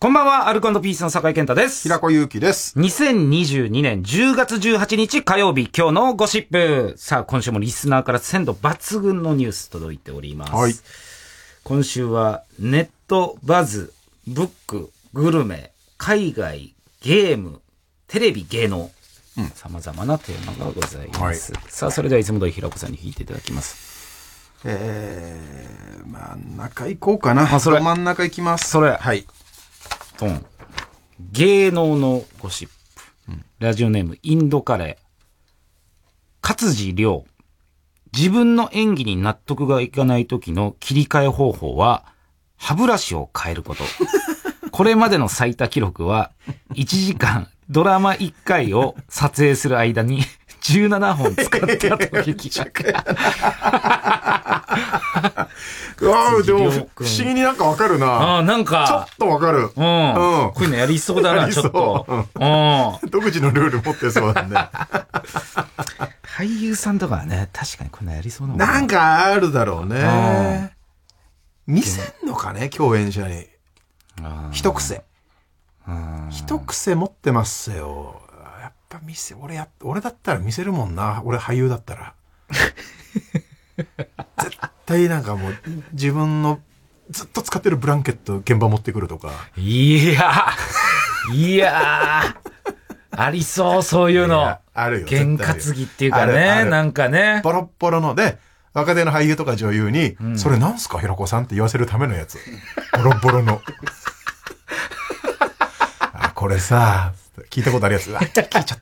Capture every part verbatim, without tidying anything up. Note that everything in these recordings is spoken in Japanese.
こんばんは、アルコ&ピースの酒井健太です。 平子祐希です。 にせんにじゅうにねんじゅうがつじゅうはちにち火曜日、今日のゴシップ。さあ、今週もリスナーから鮮度抜群のニュース届いております。はい。今週は、ネット、バズ、ブック、グルメ、海外、ゲーム、テレビ、芸能。うん。様々なテーマがございます。はい、さあ、それではいつも通り平子さんに引いていただきます。 えー、真ん中行こうかな。 あ、それ。 真ん中行きます。 それ。 はい。 トン。芸能のゴシップ。うん、ラジオネーム、インドカレー。勝地涼。自分の演技に納得がいかない時の切り替え方法は、歯ブラシを変えること。これまでの最多記録は、いちじかん、ドラマいっかいを撮影する間に、じゅうななほん使ったという記録。 うわぁ、でも、不思議になんかわかるな。 ああ、なんか。 ちょっとわかる。 うん。うん。こういうのやりそうだな、ちょっと。うん。 独自のルール持ってそうなんで。 俳優さんとかはね、確かにこんなやりそうなもんね。 なんかあるだろうね。見せんのかね、共演者に。一癖。一癖持ってますよ。やっぱ見せ、俺や、俺だったら見せるもんな。俺俳優だったら。絶対なんかもう自分のずっと使ってるブランケット現場持ってくるとか。 いやいやありそう、そういうの。 あるよ。 験担ぎっていうかね、なんかね。 ボロッボロので、若手の俳優とか女優に、うん、それなんすか平子さんって言わせるためのやつ。ボロッボロの。あ、これさ、聞いたことあるやつ。あ、聞いちゃった。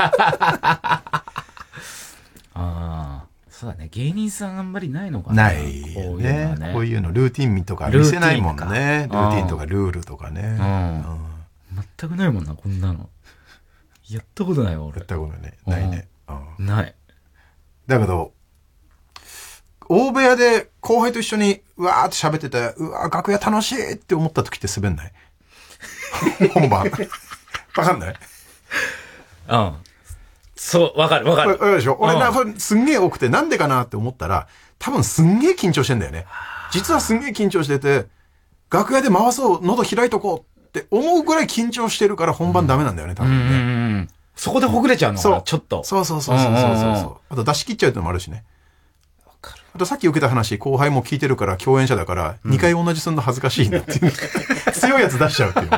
ああ。そうだね。芸人さんあんまりないのかな。 ないよね。こういうのルーティンとか見せないもんね。ルーティンとかルールとかね。うんうん、全くないもんな、こんなの。やったことないわ、俺。 やったことね。ないね。 うん、ない。 だけど、大部屋で後輩と一緒にうわーって喋ってて、うわー楽屋楽しいって思った時って滑んない本番。わかんないうん。そう、わかるわかる。わかるでしょ、俺な、すんげえ多くて、なんでかなって思ったら、多分すんげえ緊張してんだよね。実はすんげえ緊張してて、楽屋で回そう、喉開いとこうって思うぐらい緊張してるから本番ダメなんだよね、多分ね。うんうんうん、 そこでほぐれちゃうのかな、ちょっと。 そうそうそうそうそうそう。うんうんうん、あと出し切っちゃうってのもあるしね。わかる。あとさっき受けた話、後輩も聞いてるから共演者だから、にかい同じすんの恥ずかしいなっていう。強いやつ出しちゃうっていう。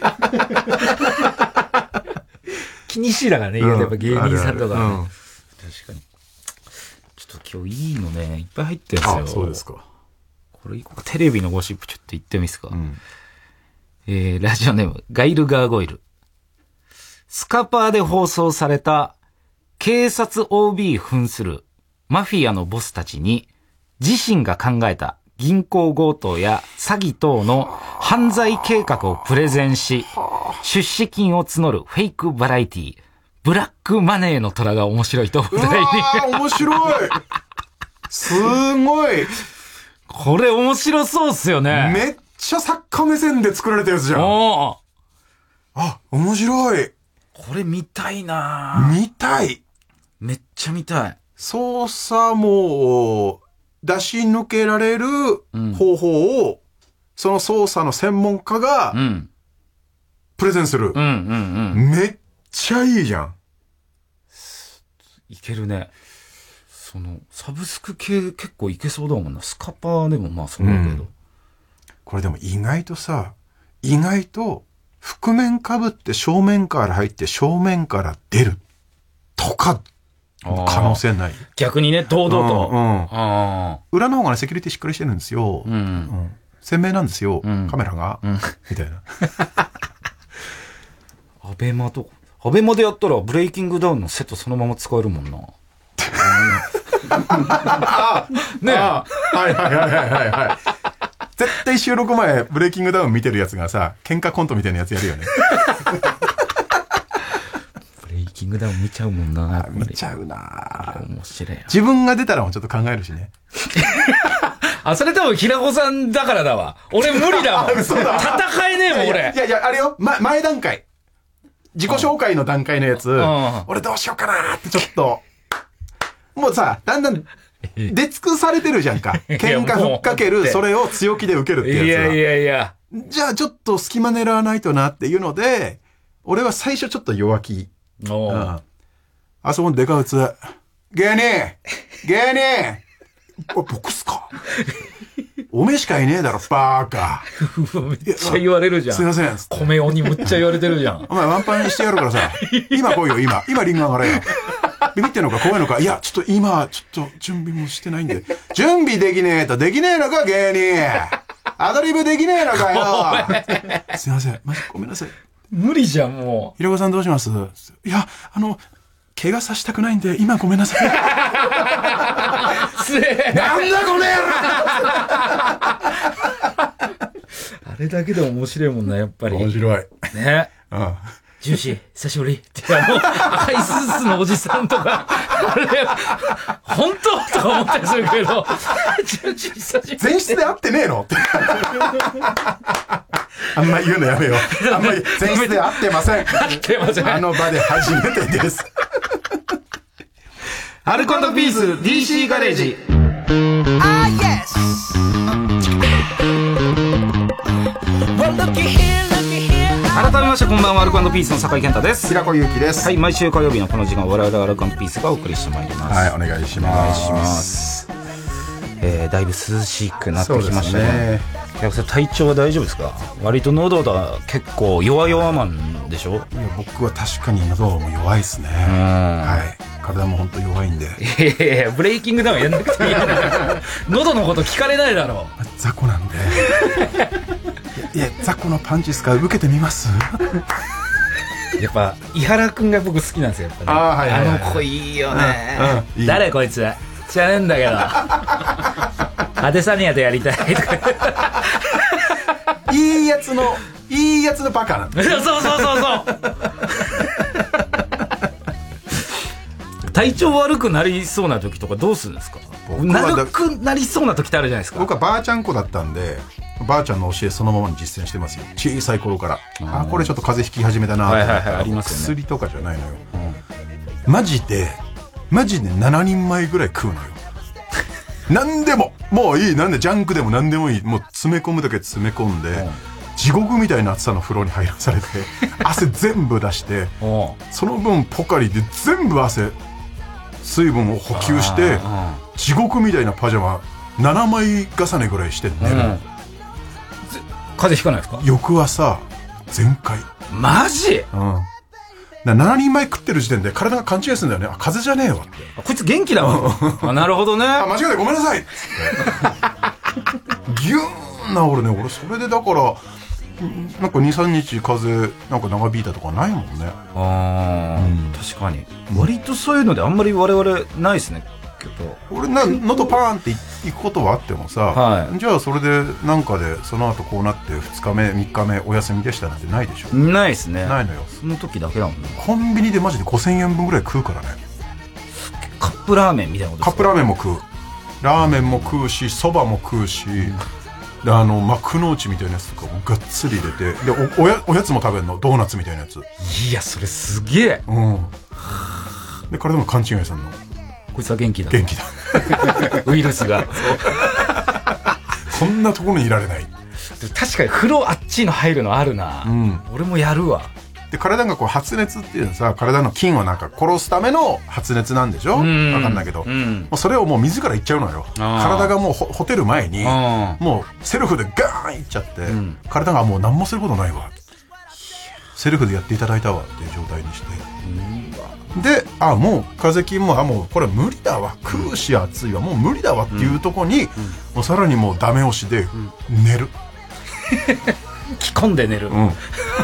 気にしいだからね、うん、やっぱ芸人さんとか、ね、あるある、うん、確かに。ちょっと今日いいのね、いっぱい入ってるんですよ。 あ、そうですか。 これ、テレビのゴシップちょっと言ってみますか。うん、えー、ラジオネーム、ガイルガーゴイル。スカパーで放送された、警察 オービー 扮するマフィアのボスたちに、自身が考えた銀行強盗や詐欺等の犯罪計画をプレゼンし、出資金を募るフェイクバラエティ、ブラックマネーの虎が面白いと話題に。 うわー、面白い。すごい。 これ面白そうっすよね。 めっちゃ作家目線で作られたやつじゃん。おー。あ、面白い。 これ見たいなぁ。見たい。 めっちゃ見たい。 捜査も出し抜けられる方法を、うん、その捜査の専門家が、うんプレゼンする、うんうんうん。めっちゃいいじゃん。 いけるね。その、サブスク系結構いけそうだもんな。スカパーでもまあそうだけど、うん。 これでも意外とさ、意外と、覆面被って正面から入って正面から出るとか、可能性ない。 逆にね、堂々と。うんうん、 あ裏の方がね、セキュリティしっかりしてるんですよ。うんうん、鮮明なんですよ、うん、カメラが。うん、みたいな。 アベマとか。アベマでやったらブレイキングダウンのセットそのまま使えるもんな。 ねえ。はいはいはいはいはい。絶対収録前、ブレイキングダウン見てるやつがさ、喧嘩コントみたいなやつやるよね。 ブレイキングダウン見ちゃうもんな。 見ちゃうな。 面白いな。 自分が出たらもちょっと考えるしね。 あ、それ多分平子さんだからだわ。俺無理だもん。戦えねえもん、俺。 いやいや、あれよ、ま、前段階。自己紹介の段階のやつ、俺どうしようかなってちょっと、もうさ、だんだん出尽くされてるじゃんか。喧嘩ふっかける、それを強気で受けるってやつは。 いやいやいや。 じゃあちょっと隙間狙わないとなっていうので、俺は最初ちょっと弱気。 おー、うん、 あそこのデカウツ、芸人芸人僕っすかおめえしかいねえだろ、バーカ。 めっちゃ言われるじゃん。 すいません。 米鬼むっちゃ言われてるじゃん。 お前ワンパンにしてやるからさ、今来いよ、今。今リング上がれよ。ビビってんのか怖いのか。いや、ちょっと今、ちょっと準備もしてないんで。準備できねえとできねえのか、芸人。アドリブできねえのかよ。すいません。マジごめんなさい。 無理じゃん、もう。 ひろこさんどうします？いや、あの、怪我させたくないんで、今ごめんなさい。 つえなんだこれあれだけで面白いもんな、やっぱり。 面白い。 ね。 うん。 ジューシー、久しぶり。ってあの、赤いスーツのおじさんとか、あれ、本当とか思ったりするけど、ジューシー、久しぶり。 前室で会ってねえのって。あんま言うのやめよう。あんまり前室で会ってません。 会ってません。 あの場で初めてです。 アルコ&ピース ディーシー ガレージ。 Ah, yes. Well, looky here, looky here. 改めましてこんばんは、アルコ&ピースの酒井健太です。 平子祐希です。 はい、毎週火曜日のこの時間、我々アルコ&ピースがお送りしてまいります。 はい、お願いします。 お願いします。えー、だいぶ涼しくなってきましたね。いや、それ体調は大丈夫ですか？割と喉が結構弱々マンでしょ？いや、 僕は確かに喉も弱いですね。はい。体も本当弱いんで。 いやいや、ブレイキングダウンやんなくていい喉のこと聞かれないだろう。 雑魚なんで。いや、雑魚のパンチですか？受けてみます？ やっぱ伊原くんが僕好きなんですよ、やっぱね。 あ、はいはいはい、 あの子いいよね。 うんうん、いい。 誰こいつ知らねえんだけど派手さにやとやりたいとかいいやつのいいやつのバカなんだ。 そうそうそうそう体調悪くなりそうな時とかどうするんですか？悪くなりそうな時ってあるじゃないですか。 僕はばあちゃん子だったんで、ばあちゃんの教えそのままに実践してますよ。小さい頃から。あ、これちょっと風邪ひき始めたなと思ったら、はいはいはい、ありますよね。薬とかじゃないのよ、うん、マジでマジでななにんまえぐらい食うのよ。何でももういい、なんでジャンクでも何でもいい、もう詰め込むだけ詰め込んで、うん、地獄みたいな暑さの風呂に入らされて汗全部出してその分ポカリで全部汗水分を補給して地獄みたいなパジャマななまい重ねぐらいして寝る、うん、 風邪ひかないですか？ 翌朝全開。 マジ？ うん。ななにんまえ食ってる時点で体が勘違いするんだよね。あ、風邪じゃねえわって。 あ、こいつ元気だわ。あ、なるほどね。 あ、間違えた、ごめんなさいっつってギューンな俺ね、俺それでだからなんか にさんにち風邪なんか長引いたとかないもんね。 ああ、うん、確かに割とそういうのであんまり我々ないですねけど。 俺な喉パーンって行くことはあってもさ、はい、じゃあそれでなんかでその後こうなってふつかめみっかめお休みでしたなんてないでしょ。 ないですね。 ないのよ。 その時だけだもんね。 コンビニでマジでごせんえんぶんぐらい食うからね。 カップラーメンみたいなことですか？ カップラーメンも食う、ラーメンも食うしそばも食うし、うん、あの幕の内みたいなやつとかもがっつり入れて、で お, お, やおやつも食べるの、ドーナツみたいなやつ。 いや、それすげえ。 うん。で体も勘違いさんのこいつは元気だ。 元気だ。 ウイルスが。 こんなところにいられない。 確かに風呂あっちの入るのあるな。うん、俺もやるわ。 で体がこう発熱っていうのはさ、体の菌をなんか殺すための発熱なんでしょ。わかんないけど、うん、もうそれをもう自らいっちゃうのよ。体がもうほてる前にもうセルフでガーンいっちゃって、うん、体がもう何もすることないわ、セルフでやっていただいたわっていう状態にして、うん、で、あ、もう風邪菌もあもうこれ無理だわ、食うし暑いわもう無理だわっていうとこに、うん、もうさらにもうダメ押しで寝る、 うん、着込んで寝る、うん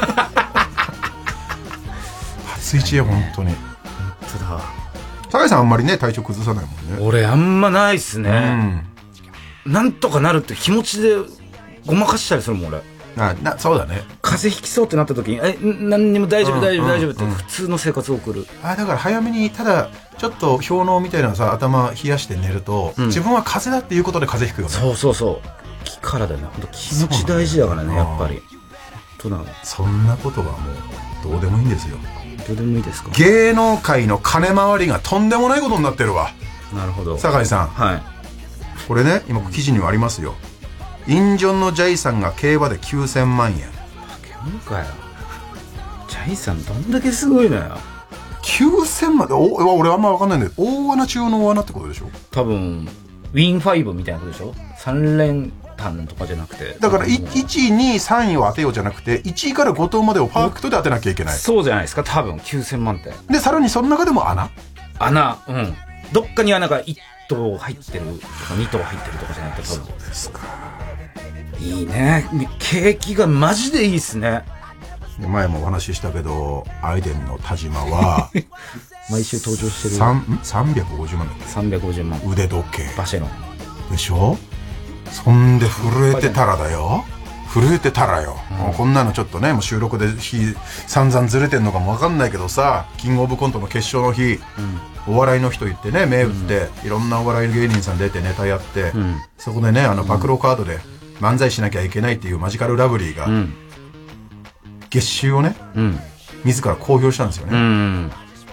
初一や本当に。本当だ。酒井さんあんまりね体調崩さないもんね。 俺あんまないっすね、うん、なんとかなるって気持ちでごまかしたりするもん俺。 あなそうだね。 風邪ひきそうってなった時にえ何にも大丈夫大丈夫大丈夫って普通の生活を送る、 あだから早めにただちょっと氷嚢みたいなさ頭冷やして寝ると、うん、自分は風邪だっていうことで風邪ひくよね。 そうそうそう気からだよね。本当気持ち大事だからねやっぱり。となそんなことはもうどうでもいいんですよ。 どうでもいいですか。 芸能界の金回りがとんでもないことになってるわ。 なるほど。 酒井さん、 はい、 これね今記事にはありますよ。 インジョンのジャイさんが競馬できゅうせんまんえん。 バケモンかよ。ジャイさんどんだけすごいのよ。 きゅうせんまんで、お俺あんま分かんないんだけど、大穴中の大穴ってことでしょ。 多分ウィンファイブみたいなことでしょ。さん連単とかじゃなくて、 だからいちい、にい、さんいを当てようじゃなくて、いちいからご等までをパーフェクトで当てなきゃいけない。 そうじゃないですか、多分きゅうせんまんって。 でさらにその中でも穴穴、うん、どっかに穴がいち等入ってるとかに等入ってるとかじゃなくて、多分。 そうですか。 いいね、景気がマジでいいっすね。 前もお話ししたけど、アイデンの田島は毎週登場してるさんびゃくごじゅうまんだっけ。 さんびゃくごじゅうまん腕時計バシェのでしょ。そんで震えてたらだよ、震えてたらよ、うん、こんなのちょっとね、もう収録で日散々ずれてんのかも分かんないけどさ、キングオブコントの決勝の日、うん、お笑いの人言ってね、目打って、うん、いろんなお笑い芸人さん出てネタやって、うん、そこでね、あの暴露カードで漫才しなきゃいけないっていうマジカルラブリーが、うん、月収をね、うん、自ら公表したんですよね、うん、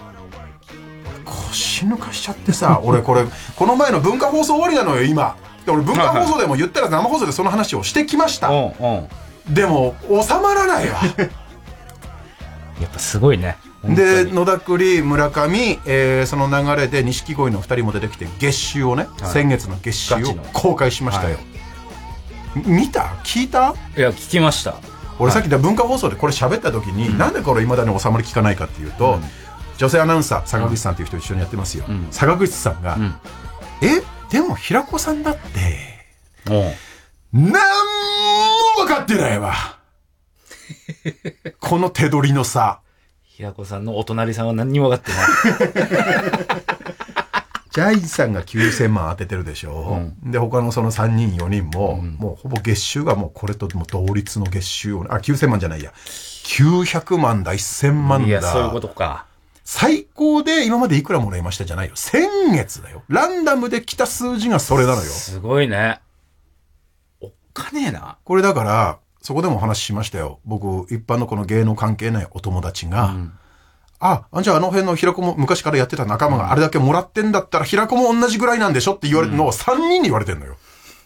腰抜かしちゃってさ俺これこの前の文化放送終わりなのよ今。俺文化放送でも言ったら生放送でその話をしてきました。でも収まらないわやっぱすごいね。 で野田栗村上、えー、その流れで錦鯉のふたりも出てきて月収をね、はい、先月の月収を公開しましたよ、はい、見た聞いた。 いや聞きました。 俺さっき言った文化放送でこれ喋った時に、はい、なんでこれいまだに収まり聞かないかっていうと、うん、女性アナウンサー坂口さんっていう人一緒にやってますよ、うん、坂口さんが、うん、えでも平子さんだってなんも分かってないわこの手取りの差。 平子さんのお隣さんは何にも分かってないジャイさんがきゅうせんまん当ててるでしょ、うん、で他のそのさんにんよにんも、うん、もうほぼ月収がもうこれともう同率の月収を、ね、あきゅうせんまんじゃないやきゅうひゃくまんだせんまんだ。 いやそういうことか。 最高で今までいくらもらいましたじゃないよ。先月だよ。ランダムで来た数字がそれなのよ。 すごいね。おっかねえな。 これだから、そこでもお話ししましたよ。僕、一般のこの芸能関係ないお友達が、うん、あ、じゃああの辺の平子も昔からやってた仲間があれだけもらってんだったら平子も同じぐらいなんでしょって言われるのをさんにんに言われてんのよ。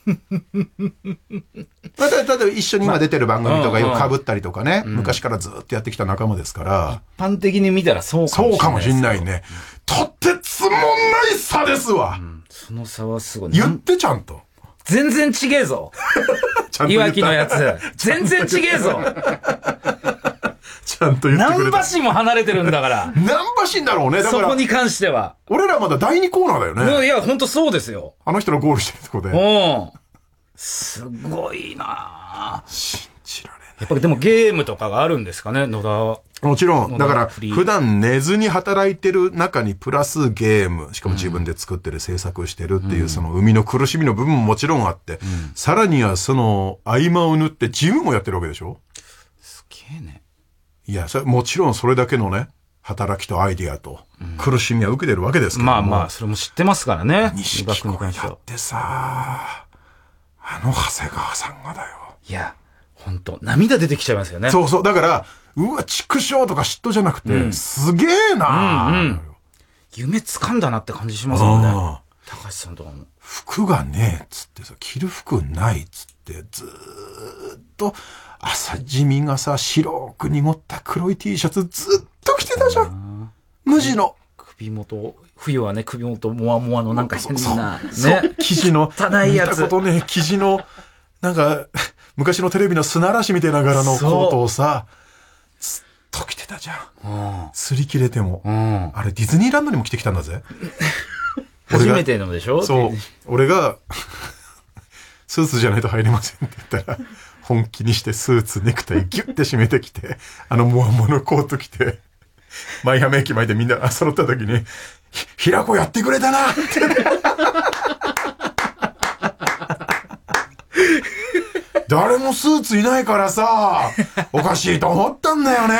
例えば一緒に今出てる番組とかよく被ったりとかね、うん、昔からずっとやってきた仲間ですから、 一般的に見たらそうかもしれない。 そうかもしれないね。とてつもない差ですわ、うん、 その差はすごい。 言ってちゃんと全然ちげえぞいわきのやつ全然ちげえぞちゃんと言ってくれた。 何馬身も離れてるんだから何馬身だろうね。だからそこに関しては俺らまだだいにコーナーだよね。 いやほんとそうですよ。 あの人のゴールしてるとこで。 うん、すごいな。 信じられない。 やっぱりでもゲームとかがあるんですかね、野田は。 もちろん。だから普段寝ずに働いてる中にプラスゲーム、しかも自分で作ってる、制作してるっていう、うん、その生みの苦しみの部分ももちろんあって、うん、さらにはその合間を縫ってジムもやってるわけでしょ。 すげえね。 いや、それもちろんそれだけのね、働きとアイディアと苦しみは受けてるわけですけども、 うん、まあまあそれも知ってますからね。 錦鯉だってさ、あの長谷川さんがだよ。 いや本当涙出てきちゃいますよね。 そうそう。だからうわ畜生とか嫉妬じゃなくて、うん、すげえな、うんうん、 夢掴んだなって感じしますもんね。高橋さんとかも服がねえっつってさ、着る服ないっつってずーっと朝地味がさ、白く濁った黒い T シャツずっと着てたじゃん。無地の。 首元、冬はね、首元もわもわのなんか変な、ね。 そう、生地の、 汚いやつ。 見たことね、生地の、なんか、昔のテレビの砂嵐みたいな柄のコートをさ、ずっと着てたじゃん。擦り切れても、うん。あれ、ディズニーランドにも着てきたんだぜ。 初めてのでしょ。 そう。俺が、スーツじゃないと入れませんって言ったら、本気にしてスーツネクタイギュッて締めてきて、あのモワモワのコート着て、舞浜駅前でみんな揃った時に、平子やってくれたなって誰もスーツいないからさ、おかしいと思ったんだよね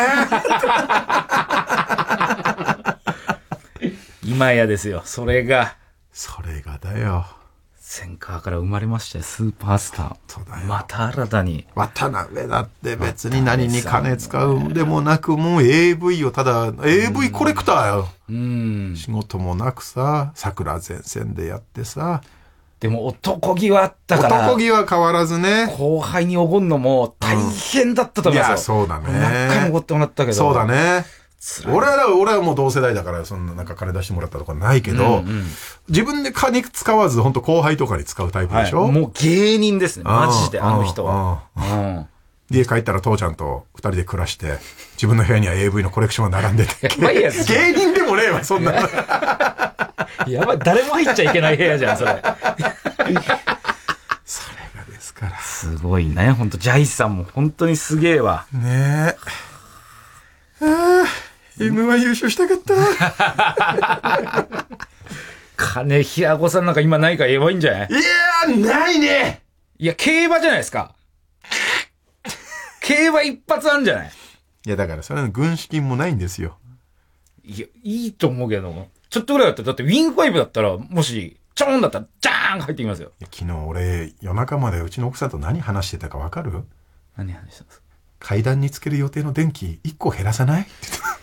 今やですよ、それが。 それがだよ。 センカーから生まれましたよ、スーパースター。そうだよ。また新たに。 渡辺だって別に何に金使うでもなく、もう エーブイ をただ、エーブイ コレクターよ。うん。仕事もなくさ、桜前線でやってさ、 でも男気はあったから。 男気は変わらずね。 後輩におごんのも大変だったと思いますよ。 いや、そうだね。 何回もおごってもらったけど。 そうだね。俺は、俺はもう同世代だから、そんななんか金出してもらったとかないけど、うんうん、自分で金使わず、本当後輩とかに使うタイプでしょ、 はい、もう芸人ですね。マジで、あの人は。 家帰ったら父ちゃんと二人で暮らして、自分の部屋には エーブイ のコレクションが並んでて。 やばいやつ。 芸人でもねえわ、そんな。 やばい、誰も入っちゃいけない部屋じゃん、それ。 それがですから。 すごいね、ほんと、ジャイさんも本当にすげえわ。 ねえ。ああ、エムワン 優勝したかった。 金平子さんなんか今ないからやばいんじゃない？ いやー、ないね。 いや、競馬じゃないですか。競馬一発あんじゃない？ いや、だからそれの軍資金もないんですよ。 いや、いいと思うけど、ちょっとぐらいだったら、だってウィンファイブだったら、もし、ちょーんだったら、ジャーン入ってきますよ。 いや、昨日俺、夜中までうちの奥さんと何話してたかわかる？ 何話したんですか？ 階段につける予定の電気いっこ減らさない？って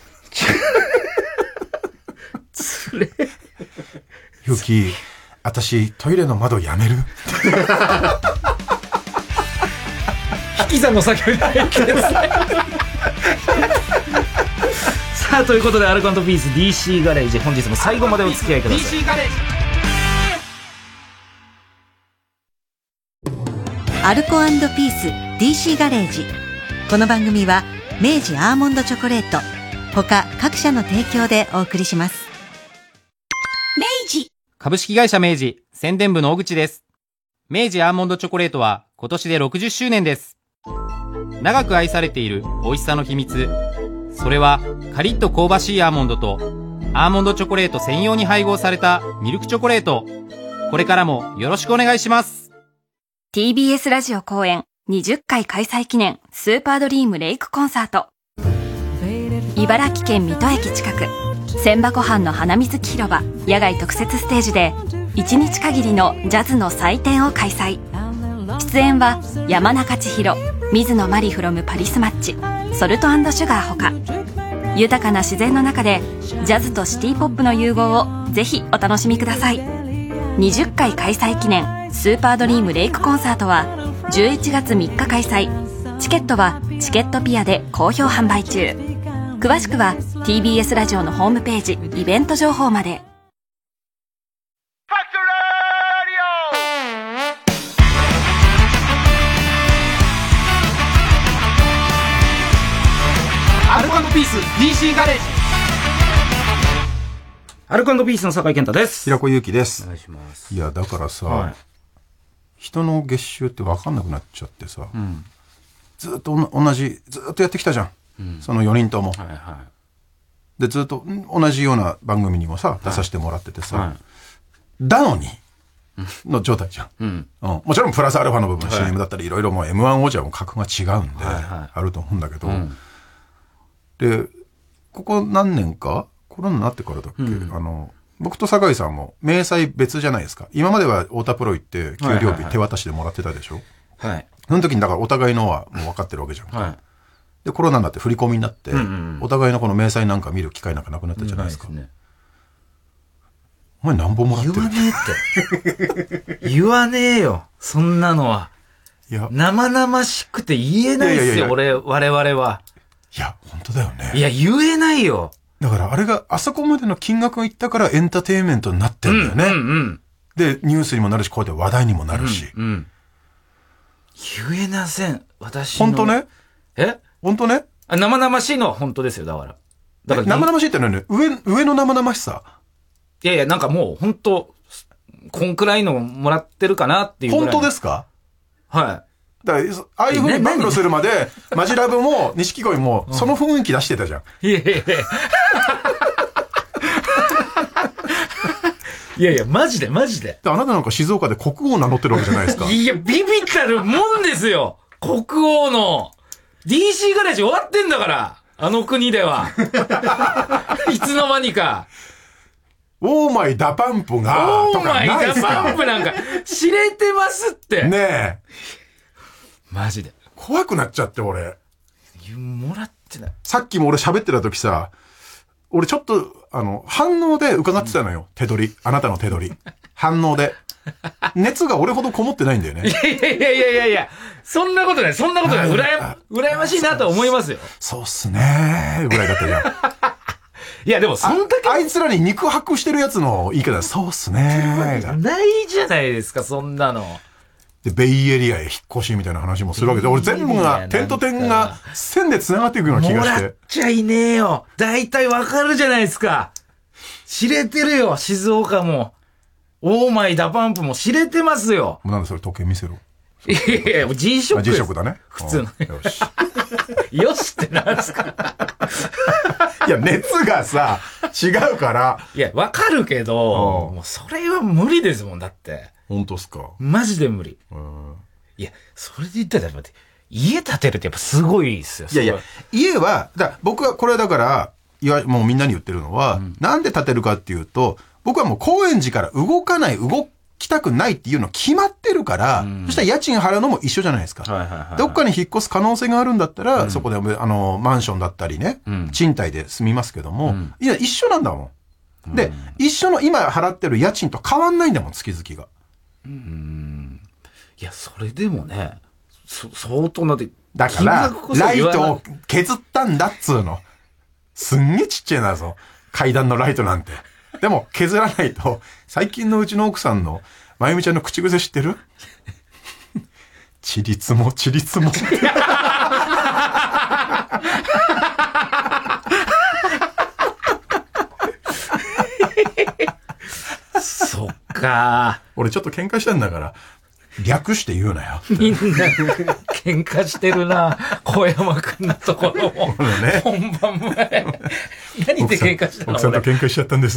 つれ。 ゆき、私、トイレの窓やめる？ 引き算の作業に入ってですね。さあ、ということで、アルコ&ピース ディーシー ガレージ、本日も最後までお付き合いください。ディーシー ガレージ。アルコ&ピース ディーシー ガレージ。この番組は明治アーモンドチョコレート他各社の提供でお送りします。 明治株式会社明治宣伝部の小口です。明治アーモンドチョコレートは今年でろくじゅっしゅうねんです。長く愛されている美味しさの秘密、それはカリッと香ばしいアーモンドとアーモンドチョコレート専用に配合されたミルクチョコレート。これからもよろしくお願いします。 ティービーエス ラジオ公演にじゅっかい開催記念スーパードリームレイクコンサート。茨城県水戸駅近く千葉湖畔の花水木広場野外特設ステージでいちにち限りのジャズの祭典を開催。出演は山中千尋、水野真里 from パリスマッチ、ソルト&シュガーほか、豊かな自然の中でジャズとシティポップの融合をぜひお楽しみください。にじゅっかい開催記念スーパードリームレイクコンサートはじゅういちがつみっか開催。チケットはチケットピアで好評販売中。詳しくは ティービーエス ラジオのホームページイベント情報まで。 アルコ&ピース ディーシー ガレージ。アルコ&ピースの酒井健太です。 平子祐希です。 お願いします。 いや、だからさ、 はい、 人の月収って分かんなくなっちゃってさ、うん、ずっと同じずっとやってきたじゃん、うん、そのよにんとも、はいはい、でずっと同じような番組にもさ、はい、出させてもらっててさ、はい、だのにの状態じゃん、うんうん、もちろんプラスアルファの部分、はい、シーエム だったりいろいろもう エムワン 王者も格が違うんで、はいはい、あると思うんだけど、うん、でここ何年かコロナになってからだっけ、うん、あの僕と酒井さんも明細別じゃないですか。今までは太田プロ行って給料日手渡しでもらってたでしょ。はい、はい、その時にだからお互いのはもう分かってるわけじゃんか、はい、でコロナになって振り込みになって、うんうん、お互いのこの明細なんか見る機会なんかなくなったじゃないですか。ないですね。お前何本もらってる？ 言わねえって言わねえよそんなのは。いや生々しくて言えないですよ。俺我々は。 いや本当だよね。 いや言えないよ。 だからあれがあそこまでの金額がいったからエンターテインメントになってんだよね、うんうんうん、でニュースにもなるしこうやって話題にもなるし、うんうん、 言えません私の。 本当ね。 え本当ね。 あ生々しいのは本当ですよ。だからだから生々しいってのはね、上上の生々しさ。 いやいやなんかもう本当こんくらいのもらってるかなっていうぐらい。 本当ですか？ はい。 だからああいう風に暴露するまで、マジラブも錦鯉もその雰囲気出してたじゃん。 いやいやいや。いやいや、マジでマジで。 あなたなんか静岡で国王名乗ってるわけじゃないですか。 いや、ビビったるもんですよ。国王の。ディーシー ガレージ終わってんだから。あの国では。いつの間にか。 オーマイダパンプが。 オーマイダパンプなんか、知れてますって。 ねえ。 マジで。 怖くなっちゃって、俺。 もらってない。 さっきも俺喋ってた時さ、 俺ちょっと、あの、反応で伺ってたのよ。手取り。あなたの手取り。反応で。熱が俺ほどこもってないんだよね。 いやいやいやいやいやいや、そんなことない、そんなことない。うらや、羨ましいなと思いますよ。 そうっすねー。ぐらいだったじゃん。 いや、でもそんだけあ。あいつらに肉薄してるやつの言い方、そうっすねー。 ないじゃないですか、そんなの。 で、ベイエリアへ引っ越しみたいな話もするわけで、俺全部が、点と点が線で繋がっていくような気がして。 もらっちゃいねえよ。大体わかるじゃないですか。知れてるよ、静岡も。オーマイダパンプも知れてますよ。 なんでそれ時計見せろ。 いやいや、G ショックです。 G ショックだね。 普通の。 よし。 よしってなんですかいや、熱がさ、違うから。 いや、わかるけど、もうそれは無理ですもん、だって。 本当っすか。 マジで無理。うん、いや、それで言ったら、待って、家建てるってやっぱすごいですよ。 いやいや、家は、だ僕はこれだから、いや、もうみんなに言ってるのは、うん、なんで建てるかっていうと、僕はもう高円寺から動かない、動きたくないっていうの決まってるから、うん、そしたら家賃払うのも一緒じゃないですか。はいはいはいはい、どっかに引っ越す可能性があるんだったら、うん、そこで、あの、マンションだったりね、うん、賃貸で住みますけども、うん、いや、一緒なんだもん。で、うん、一緒の今払ってる家賃と変わんないんだもん、月々が。 うん。いや、それでもね、そ相当なで、 だから、ライトを削ったんだっつうの。すんげえちっちゃいなぞ。階段のライトなんて。でも、削らないと、最近のうちの奥さんの、まゆみちゃんの口癖知ってる？ちりつも、ちりつも。 そっか。 俺ちょっと喧嘩したんだから、略して言うなよ。 みんな、喧嘩してるな。小山くんのところも。ね、本番前。何で喧嘩したの？ 奥さんと喧嘩しちゃったんです。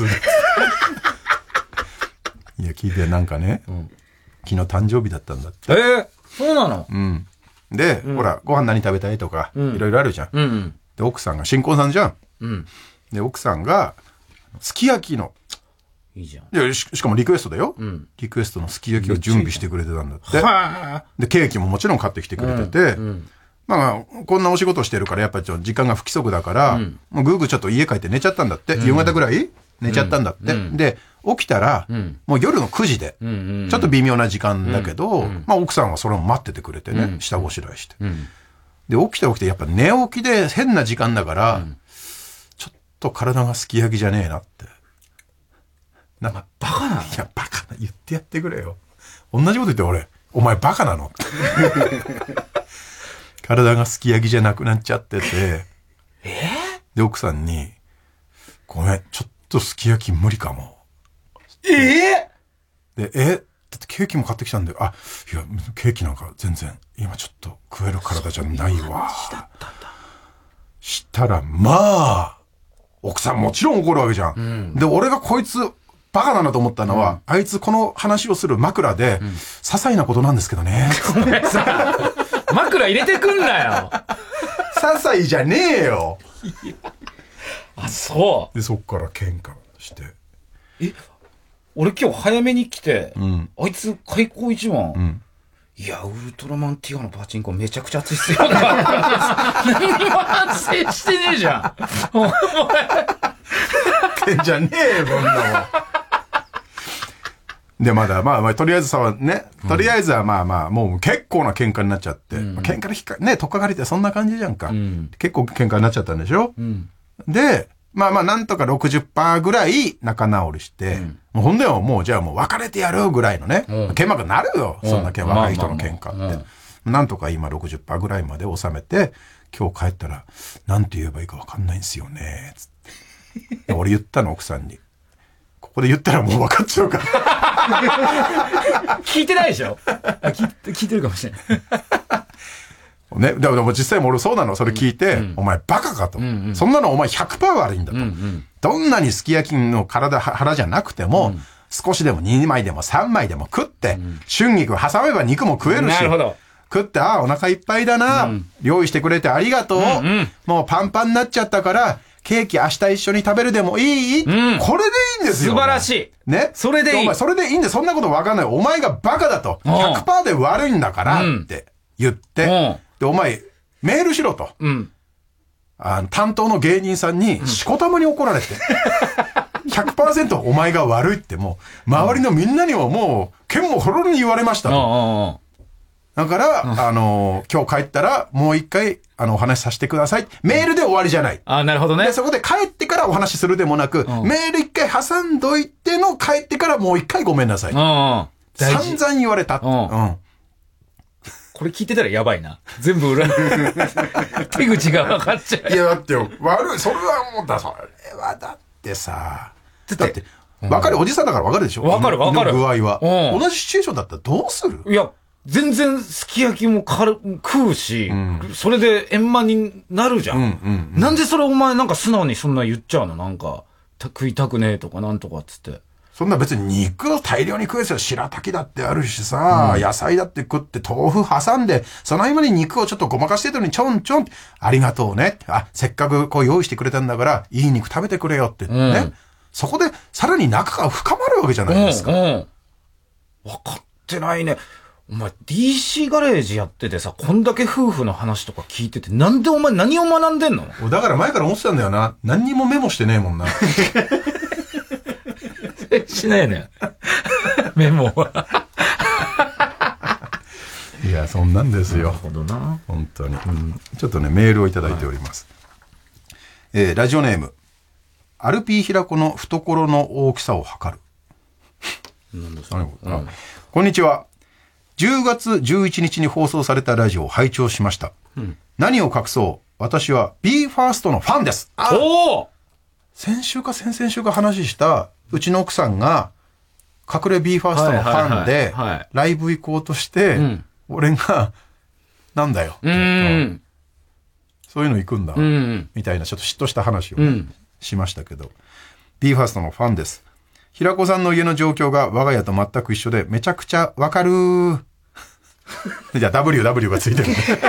いや、聞いて、なんかね、うん、昨日誕生日だったんだって。 えー、そうなの？ うん。で、うん、ほら、ご飯何食べたいとか、いろいろあるじゃん。うんうん、で、奥さんが、新婚さんじゃん。うん、で、奥さんが、すき焼きの、 いいじゃん。 いや、し、しかもリクエストだよ。うん、リクエストのすき焼きを準備してくれてたんだって。で、ケーキももちろん買ってきてくれてて、うんうん、まあ、こんなお仕事してるから、やっぱりちょっと時間が不規則だから、うん、もうぐーぐーちょっと家帰って寝ちゃったんだって。うん、夕方ぐらい寝ちゃったんだって。うん、で、起きたら、うん、もう夜のくじで、うんうんうん、ちょっと微妙な時間だけど、うん、まあ奥さんはそれを待っててくれてね、うん、下ごしらえして。うん、で、起きて起きて、やっぱ寝起きで変な時間だから、うん、ちょっと体がすき焼きじゃねえなって。なんか、バカなの？いや、バカな。言ってやってくれよ。同じこと言って俺、お前バカなのって。体がすき焼きじゃなくなっちゃってて、 えー、 で、奥さんに、ごめん、ちょっとすき焼き無理かも。 ええー、で、え、だってケーキも買ってきたんだよ。あ、いや、ケーキなんか全然、今ちょっと食える体じゃないわ。したら、まあ、奥さんもちろん怒るわけじゃん。うん、で、俺がこいつ、バカだなと思ったのは、うん、あいつこの話をする枕で、うん、些細なことなんですけどね。 ごめんさ、枕入れてくんなよ。 些細じゃねえよ。 あ、そう。 で、そっから喧嘩して。 え、俺今日早めに来て、うん、あいつ開口一番、うん、いや、ウルトラマンティガのパチンコめちゃくちゃ熱いっすよ。何にも反省してねえじゃん。お前。 じゃねえよ、こんなもん。で、まだ、まあ、まあ、とりあえずさ、ね、とりあえずはまあまあ、もう結構な喧嘩になっちゃって、うん、まあ、喧嘩のひっか、ね、とっかかりってそんな感じじゃんか。うん、結構喧嘩になっちゃったんでしょ、うん、で、まあまあ、なんとか ろくじゅっパーセント ぐらい仲直りして、うん、もうほんでももう、じゃあもう別れてやるぐらいのね、うん、剣幕になるよ、うん、そんな若い人の喧嘩って。まあまあまあ、なんとか今 ろくじゅっパーセント ぐらいまで収めて、今日帰ったら、なんて言えばいいかわかんないんですよね、つって。俺言ったの、奥さんに。ここで言ったらもう分かっちゃうから。 聞いてないでしょ？聞いて、聞いてるかもしれない。 ね、でも実際も俺そうなの、それ聞いて、うん、お前バカかと、うんうん。そんなのお前 ひゃくパーセント 悪いんだと、うんうん。どんなにすき焼きの体、腹じゃなくても、うん、少しでもにまいでもさんまいでも食って、うん、春菊挟めば肉も食えるし。 なるほど。 食って、ああ、お腹いっぱいだな、うん。用意してくれてありがとう、うんうん。もうパンパンになっちゃったから、ケーキ明日一緒に食べるでもいい、うん、これでいいんですよ。 素晴らしい。 ね。 それでいい。 お前、それでいいんで、そんなことわかんない。お前がバカだと。ひゃくパーセント で悪いんだから、って言って、うん、で、お前、メールしろと。うん、 あの担当の芸人さんにしこたまに怒られて、ひゃくパーセント お前が悪いってもう周りのみんなにももう剣もほろろに言われましたと。だから、あの今日帰ったらもう一回あのお話しさせてください。メールで終わりじゃない。 あ、なるほどね。 でそこで帰ってからお話しするでもなく、メール一回挟んどいての帰ってからもう一回ごめんなさい。散々言われた。うん。 これ聞いてたらやばいな。全部裏、手口が分かっちゃう。 いや、だってよ、悪い、それはもうだ、それはだってさ、だって、分かる、おじさんだから分かるでしょ。 分かる分かる。 具合は。同じシチュエーションだったらどうする？ いや、全然すき焼きも軽食うし、うん、それで円満になるじゃん。うんうんうん、なんでそれお前なんか素直にそんな言っちゃうの？なんか、食いたくねえとかなんとかっつって。 そんな別に肉を大量に食うですよ。白滝だってあるしさ、うん、野菜だって食って豆腐挟んで、その合間に肉をちょっとごまかしてたのにちょんちょん、ありがとうね。あ、せっかくこう用意してくれたんだから、いい肉食べてくれよってね。うん、そこでさらに仲が深まるわけじゃないですか。うんうん、 分かってないね。お前 ディーシー ガレージやっててさ、こんだけ夫婦の話とか聞いてて、なんでお前何を学んでんの？ だから前から思ってたんだよな。何にもメモしてねえもんな。 しないねん。メモは。 いや、そんなんですよ。 なるほどな。 本当に、うん。ちょっとね、メールをいただいております。はい、えー、ラジオネーム。アルピー平子の懐の大きさを測る。 何ですか？ うん、こんにちは。じゅうがつじゅういちにちに放送されたラジオを拝聴しました。うん、何を隠そう。私は ビーファーストのファンです。 あおー！ 先週か先々週か話したうちの奥さんが隠れ ビーファーストのファンでライブ行こうとして、うん、俺がなんだよって言った、そういうの行くんだ、うん、みたいなちょっと嫉妬した話を、ねうん、しましたけど ビーファーストのファンです。平子さんの家の状況が我が家と全く一緒でめちゃくちゃわかるじゃあ ダブリューダブリュー がついてる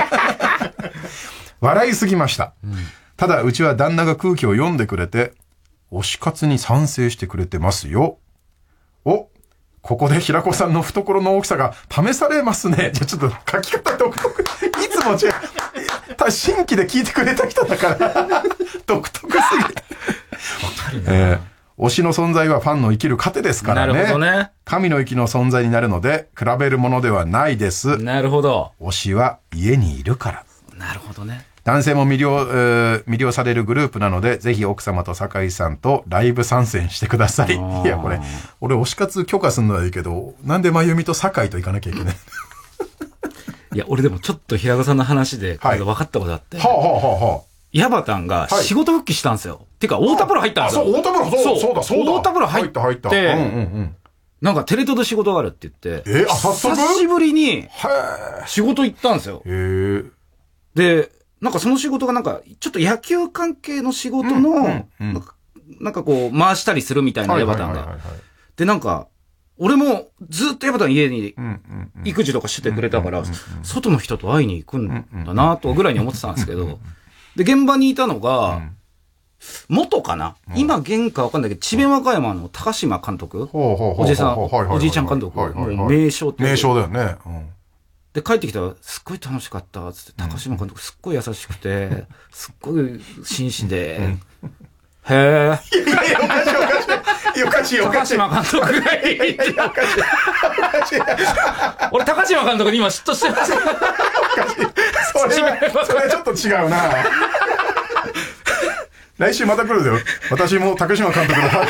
笑いすぎました、うん、ただうちは旦那が空気を読んでくれて推し活に賛成してくれてますよ。お、ここで平子さんの懐の大きさが試されますね。じゃあちょっと書き方独特。いつも違う。新規で聞いてくれた人だから独特すぎて。わかるね。えー、推しの存在はファンの生きる糧ですからね。 なるほどね。 神の域の存在になるので比べるものではないです。 なるほど。 推しは家にいるから。 なるほどね。 男性も魅了、えー、魅了されるグループなので、ぜひ奥様と酒井さんとライブ参戦してください。いや、これ、俺推し活許可するのはいいけど、なんで真由美と酒井と行かなきゃいけないいや、俺でもちょっと平子さんの話で、はい、分かったことあって。 はあ、はあはあ、 ヤバタンが仕事復帰したんですよ。はい、てか、太田プロ入ったんですよ。 あ、そう、太田プロ、そう、そうだ、そうだ。 太田プロ入って、入った、入った。うんうんうん。なんかテレ東で仕事があるって言って、えー、あ、早速久しぶりに仕事行ったんですよ。へー。で、なんかその仕事がなんか、ちょっと野球関係の仕事の、うんうんうん、なんか、なんかこう、回したりするみたいな、ヤバタンが。で、なんか、俺もずっとヤバタン家に育児とかしててくれたから、外の人と会いに行くんだなとぐらいに思ってたんですけど、で、現場にいたのが、元かな、うん、今現かわかんないけど、智弁和歌山の高島監督、おじいさん、おじいちゃん監督、名将って。 名将だよね。うん、 で、帰ってきたら、すっごい楽しかった、つって、高島監督すっごい優しくて、すっごい紳士で、うん、へぇー。いやいや、おかしいおかしい。おかしいおかしい。高島監督がいい。いやいや、おかしい。おかしい。俺、高島監督に今嫉妬してます。おかしい。 それは、それちょっと違うな。来週また来るぞよ。私も高島監督だ。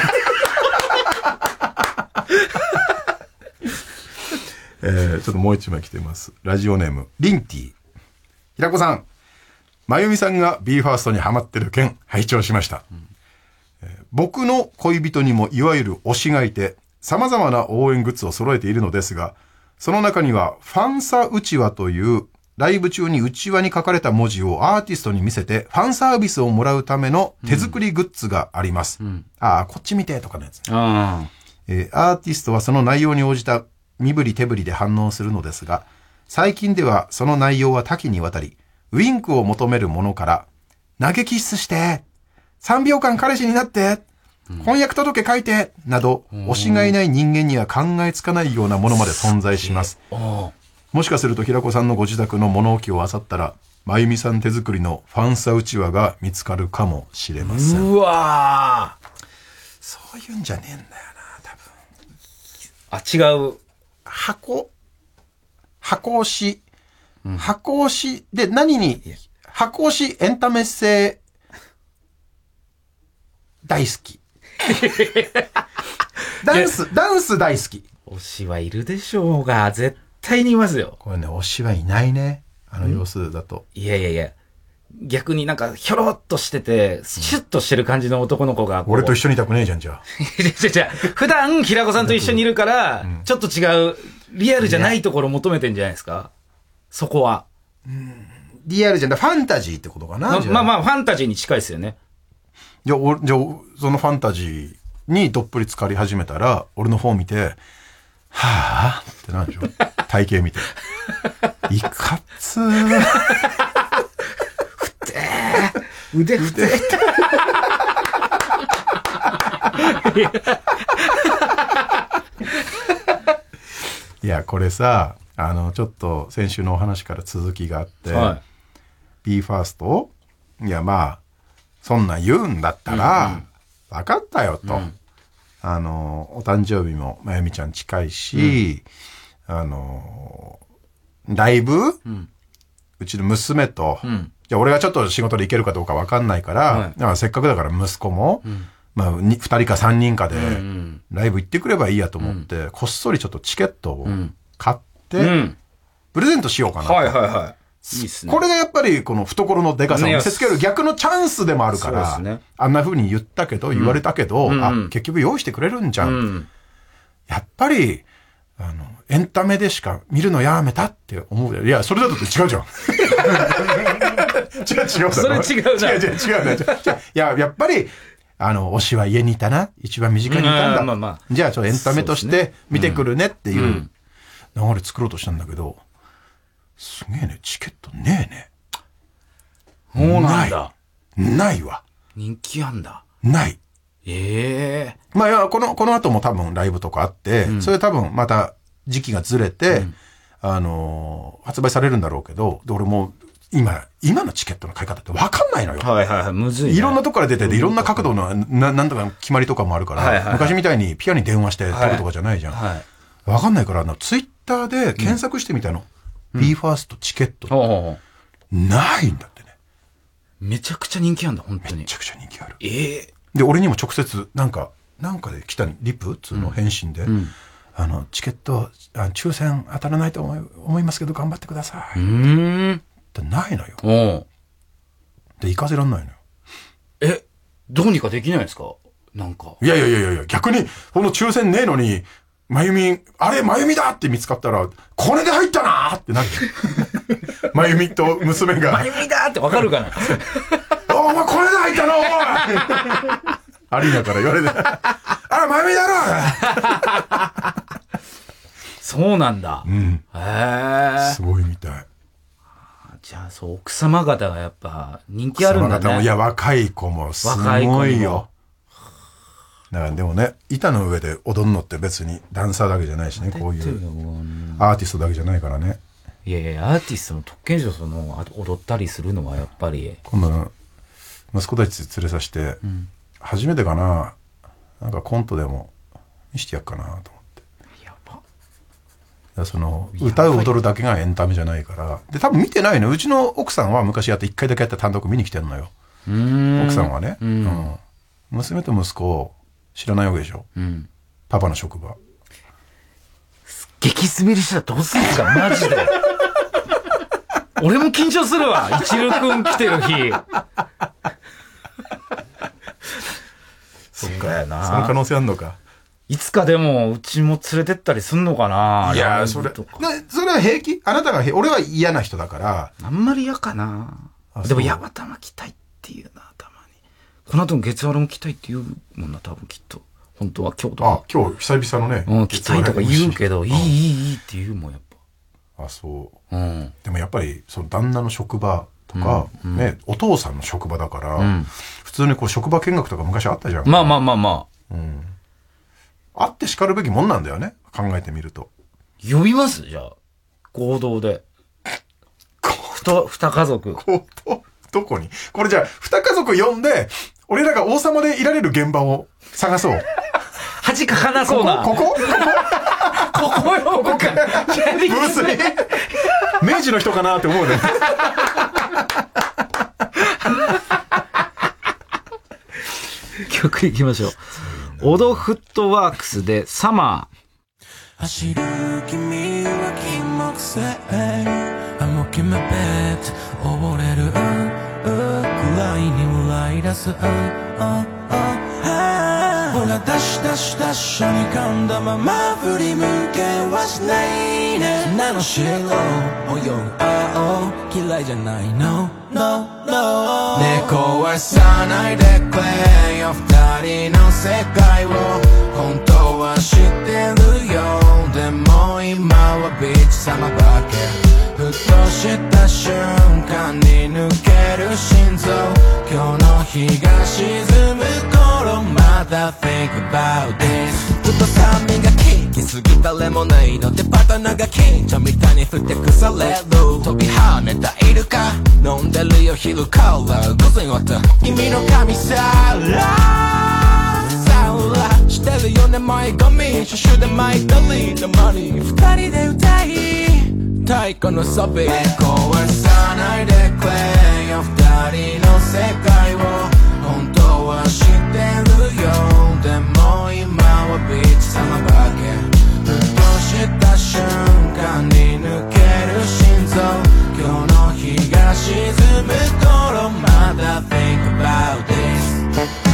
えー、ちょっともう一枚来てます。ラジオネームリンティ。平子さん、真由美さんが ビーファーストにハマってる件拝聴しました、うんえー、僕の恋人にもいわゆる推しがいて様々な応援グッズを揃えているのですが、その中にはファンサうちわというライブ中にうちわに書かれた文字をアーティストに見せてファンサービスをもらうための手作りグッズがあります、うん、ああこっち見てとかのやつ、あ、えー、アーティストはその内容に応じた身振り手振りで反応するのですが、最近ではその内容は多岐にわたり、ウィンクを求めるものから投げキッスしてさんびょうかん彼氏になって、うん、婚約届書いてなど、推しがいない人間には考えつかないようなものまで存在します。もしかすると平子さんのご自宅の物置を漁ったらまゆみさん手作りのファンサうちわが見つかるかもしれません。 うわー。 そういうんじゃねえんだよな、多あ、 分。 違う。 箱、箱押し、うん、箱押しで何に、箱押しエンタメ性大好き。ダンス、ダンス大好き。 推しはいるでしょうが、絶対にいますよ。 これね、推しはいないね。あの様子だと。 いやいやいや。逆になんか、ひょろっとしてて、シュッとしてる感じの男の子が。 俺と一緒にいたくねえじゃん、じゃあ。 じゃじゃ普段、平子さんと一緒にいるから、うん、ちょっと違う、リアルじゃないところを求めてんじゃないですか。そこは。 うん、リアルじゃない、ファンタジーってことかな。 ままあまあ、ファンタジーに近いですよね。 じゃあ、じゃあそのファンタジーにどっぷり浸かり始めたら、俺の方見て、はぁってなるでしょ。体型見て。いかつー。 ふてー。腕ふてー。 いや、これさ、あの、ちょっと先週のお話から続きがあって、はい、ビーファースト いや、まあ、そんなん言うんだったら、うんうん、分かったよと。うん、あの、お誕生日もまゆみちゃん近いし、うん、あの、ライブ、うん、うちの娘と、うん、じゃあ俺がちょっと仕事で行けるかどうか分かんないから、はい、だからせっかくだから息子も、うん、まあ、ふたりかさんにんかで、ライブ行ってくればいいやと思って、うん、こっそりちょっとチケットを買って、うん、プレゼントしようかなと。 はいはいはい。いいっすね。 これがやっぱりこの懐のデカさを見せつける逆のチャンスでもあるから、ね、あんな風に言ったけど、言われたけど、うん、あ、結局用意してくれるんじゃん。うん、やっぱり、あの、エンタメでしか見るのやめたって思う。いや、それだと違うじゃん。違う違う。 それ違うな。 違う違う違う違う。いや、やっぱり、あの、推しは家にいたな。一番身近にいたんだ。まあまあ、じゃあ、ちょっとエンタメとして見てくるねっていう流れ作ろうとしたんだけど、すげえね、チケットねえね。 そうなんだ。 ない。ないわ。 人気あんだ。 ない。 ええー。まあ、いや、この、この後も多分ライブとかあって、うん、それ多分また時期がずれて、うん、あのー、発売されるんだろうけど、で、俺も、今、今のチケットの買い方って分かんないのよ。 はいはいはい、むずい、ね。 いろんなとこから出てて、いろんな角度の、な、なんとか決まりとかもあるから、はいはいはい、昔みたいにピアに電話して取るとかじゃないじゃん。はいはい、分かんないから、あの、ツイッターで検索してみたの。うん、ビーファースト チケット、うん。ないんだってね。 めちゃくちゃ人気あんだ、本当に。 めちゃくちゃ人気ある。 ええー。で、俺にも直接、なんか、なんかで来たリプつうの返信で、うん、あの、チケット、あ抽選当たらないと思い、思いますけど頑張ってください。うーん。 ないのよ。で、行かせらんないのよ。 え、どうにかできないんですかなんか。 いやいやいやいや、逆に、この抽選ねえのに、まゆみ、あれ、まゆみだって見つかったら、これで入ったなーってなる。まゆみと娘が。 まゆみだってわかるかなお前これで入ったのおいアリーナから言われて。あれ、まゆみだろそうなんだ。 うん。 へー。 すごいみたい。 じゃあ、そう、奥様方がやっぱ人気あるんだね。奥様方も、 いや、若い子もすごいよ。だからでもね、板の上で踊るのって別にダンサーだけじゃないしね、こういうアーティストだけじゃないからね。 いやいや、アーティストの特権上その踊ったりするのはやっぱり。 今度、息子たち連れさせて、うん、初めてかな、なんかコントでも見してやっかなと思って。 やば。 だその歌う踊るだけがエンタメじゃないから。で、多分見てないの。うちの奥さんは昔やって一回だけやった単独見に来てんのよ。 うーん奥さんはね、 うんうん。 娘と息子知らないわけでしょ。 うん、 パパの職場。 激滑りしたらどうするんですかマジで。俺も緊張するわ。一流くん来てる日。 そっかやな。その可能性あんのか。 いつかでもうちも連れてったりすんのかな。 いやそれそれは平気。あなたが俺は嫌な人だから。 あんまり嫌かな。でもヤバタマ来たいっていうなたまに。この後も月原も来たいって言うもんな多分きっと。本当は今日とか。 あ今日久々のね。 うん来たいとか言うけどいいいいいいって言うもんやっぱ。 あそう。うん。 でもやっぱりその旦那の職場とか、うんうん、ねお父さんの職場だから、うん、普通にこう職場見学とか昔あったじゃん。 まあまあまあまあ。うん。あって叱るべきもんなんだよね。考えてみると。 呼びますじゃあ。合同で。 合と二家族。 こど、どこにこれじゃあ、二家族呼んで、俺らが王様でいられる現場を探そう。 恥かかなそうな。 ここここここよ、ここか。ブースに。明治の人かなって思うね。 曲いきましょう。オドフットワークスでサマー。 走る君は金木犀あ決めベッド溺れる暗いに笑い出すほらダッシュダッシュダッシュに噛んだまま振り向けはしないね砂の白泳ぐ青嫌いじゃない No, no, no 猫はさないでくれよ二人の世界を本当は知ってるよでも今はビーチサマーバケふとした瞬間に抜ける心臓今日の日が沈む頃また think about this ずっと酸味が効きすぎたレモネードでパターナが緊張みたいに降って腐れる飛び跳ねたイルカ飲んでるよ昼から午前終わった君の髪さらさらしてるよね前髪シュシュで巻いたりたまに二人で歌い太鼓のサビ猫はさないでくれよ二人の世界を本当は知ってるよでも今はビーチサマーバケふとした瞬間に抜ける心臓今日の日が沈む頃まだ think about this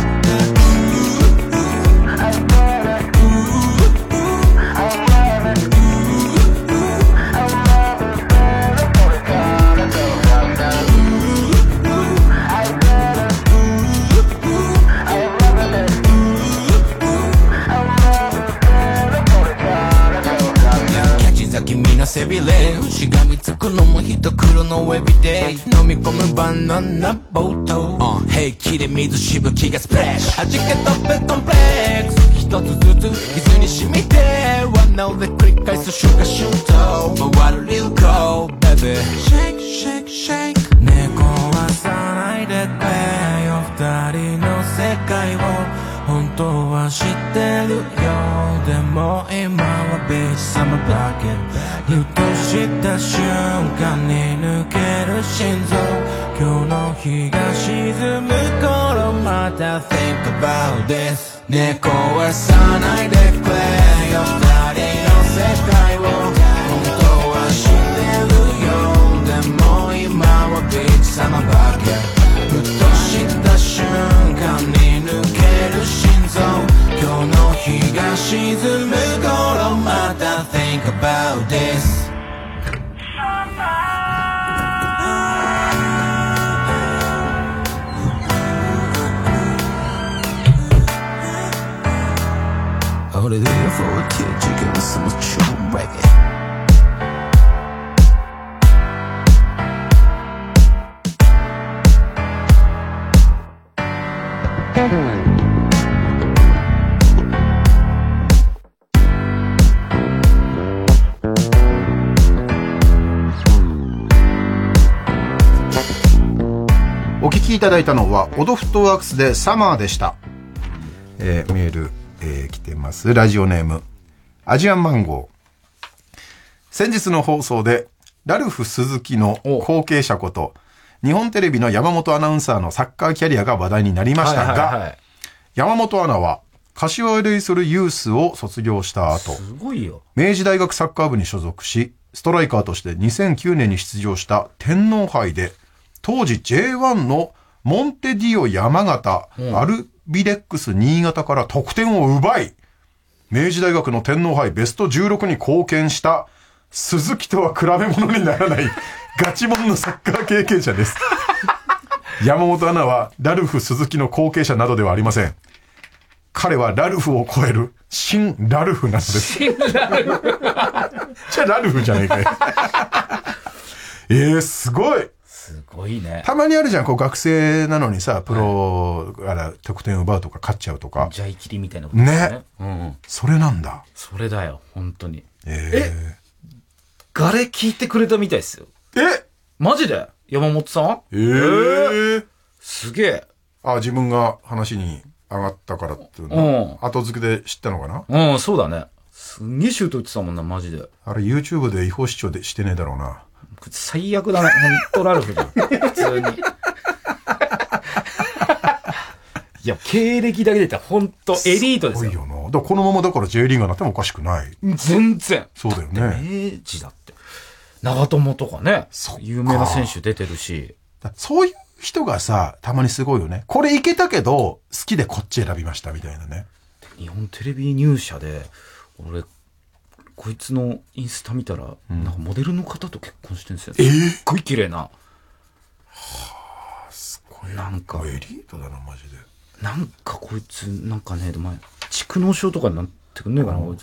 君の背びれしがみつくのも人来るのエビデイ飲み込むバナナボート、uh, 平気で水しぶきがスプレッシュ弾け飛べコンプレックス一つずつ傷に染みて罠で繰り返すシュガシュート回るリルコーベビーシェイクシェイクシェイク猫はさないでくれよ二人の世界を本当は知ってるよでも今はビーチサマーバケふとした瞬間に抜ける心臓今日の日が沈む頃また think about this 猫はさないでくれよ二人の世界を本当は知ってるよでも今はビーチサマーバケふとした瞬間に抜ける心臓今日の日が沈む頃また think about this All it is for a kid, you give me some true reggae お聞きいただいたのはオドフットワークスでサマーでした。えー、メール、えー、来てます。ラジオネームアジアンマンゴー。先日の放送でラルフ鈴木の後継者こと日本テレビの山本アナウンサーのサッカーキャリアが話題になりましたが、はいはいはい、山本アナは柏レイソルユースを卒業した後、 すごいよ。 明治大学サッカー部に所属し、ストライカーとしてにせんきゅうねんに出場した天皇杯で、当時 ジェイワン のモンテディオ山形、うん、アルビレックス新潟から得点を奪い、明治大学の天皇杯ベストじゅうろくに貢献した鈴木とは比べ物にならないガチモンのサッカー経験者です。山本アナはラルフ鈴木の後継者などではありません。彼はラルフを超える新ラルフなのです。 新ラルフじゃあラルフじゃねえかよ。えー、すごい。 すごいね。 たまにあるじゃん、こう学生なのにさ、プロから得点を奪うとか勝っちゃうとか。 じゃあいきりみたいなことですね。ね。 うん。それなんだ。 それだよ、本当に。 えー、 え、ガレ聞いてくれたみたいですよ。 えマジで山本さんええー。 すげえ。 あ、自分が話に上がったからっていうの、後付けで知ったのかな。 うん、そうだね。すんげえシュート打ってたもんな、マジで。 あれ YouTube で違法視聴でしてねえだろうな。 最悪だね、ほんとラルフじゃん。普通に。いや、経歴だけで言ったらほんとエリートですよ。 すごいよな。だからこのままだから J リーガーになってもおかしくない。 全然。 そうだよね。 明治だって。長友とかね。有名な選手出てるし。 そういう人がさ、たまにすごいよね。これいけたけど、好きでこっち選びましたみたいなね。 日本テレビ入社で、俺、こいつのインスタ見たら、うん、なんかモデルの方と結婚してるんですよ。 えー、 すっごい綺麗な。はあ、すごい。 なんか。 エリートだな、マジで。 なんかこいつ、なんかね、前、蓄膿症とかになってくんねえかな、こいつ。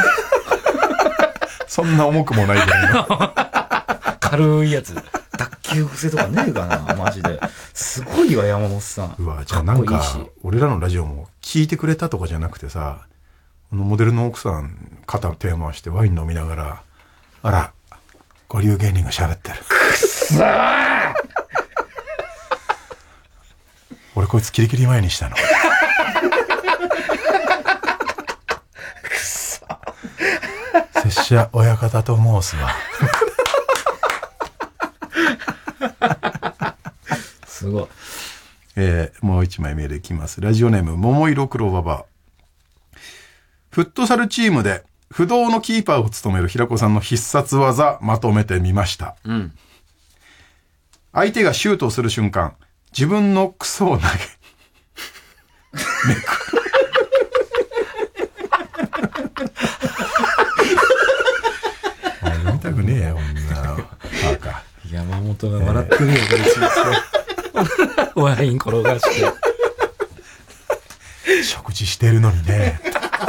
そんな重くもないけどね。 軽いやつ。脱臼癖とかねえかな、マジで。すごいわ、山本さん。 うわ、じゃあなんか、俺らのラジオも聞いてくれたとかじゃなくてさ、このモデルの奥さん、肩手を回してワイン飲みながら、あら、五流芸人が喋ってる。 くそー俺こいつキリキリ前にしたの。 くそ。 拙者親方と申すわ。 すごい。 えー、もう一枚メールいきます。ラジオネーム、桃色黒ババ。フットサルチームで不動のキーパーを務める平子さんの必殺技まとめてみました。 うん。 相手がシュートをする瞬間、自分のクソを投げ、めく読みたくねえよ、女の。バカ。 山本が笑ってるよ、これ。ワイン転がして。 食事してるのにね。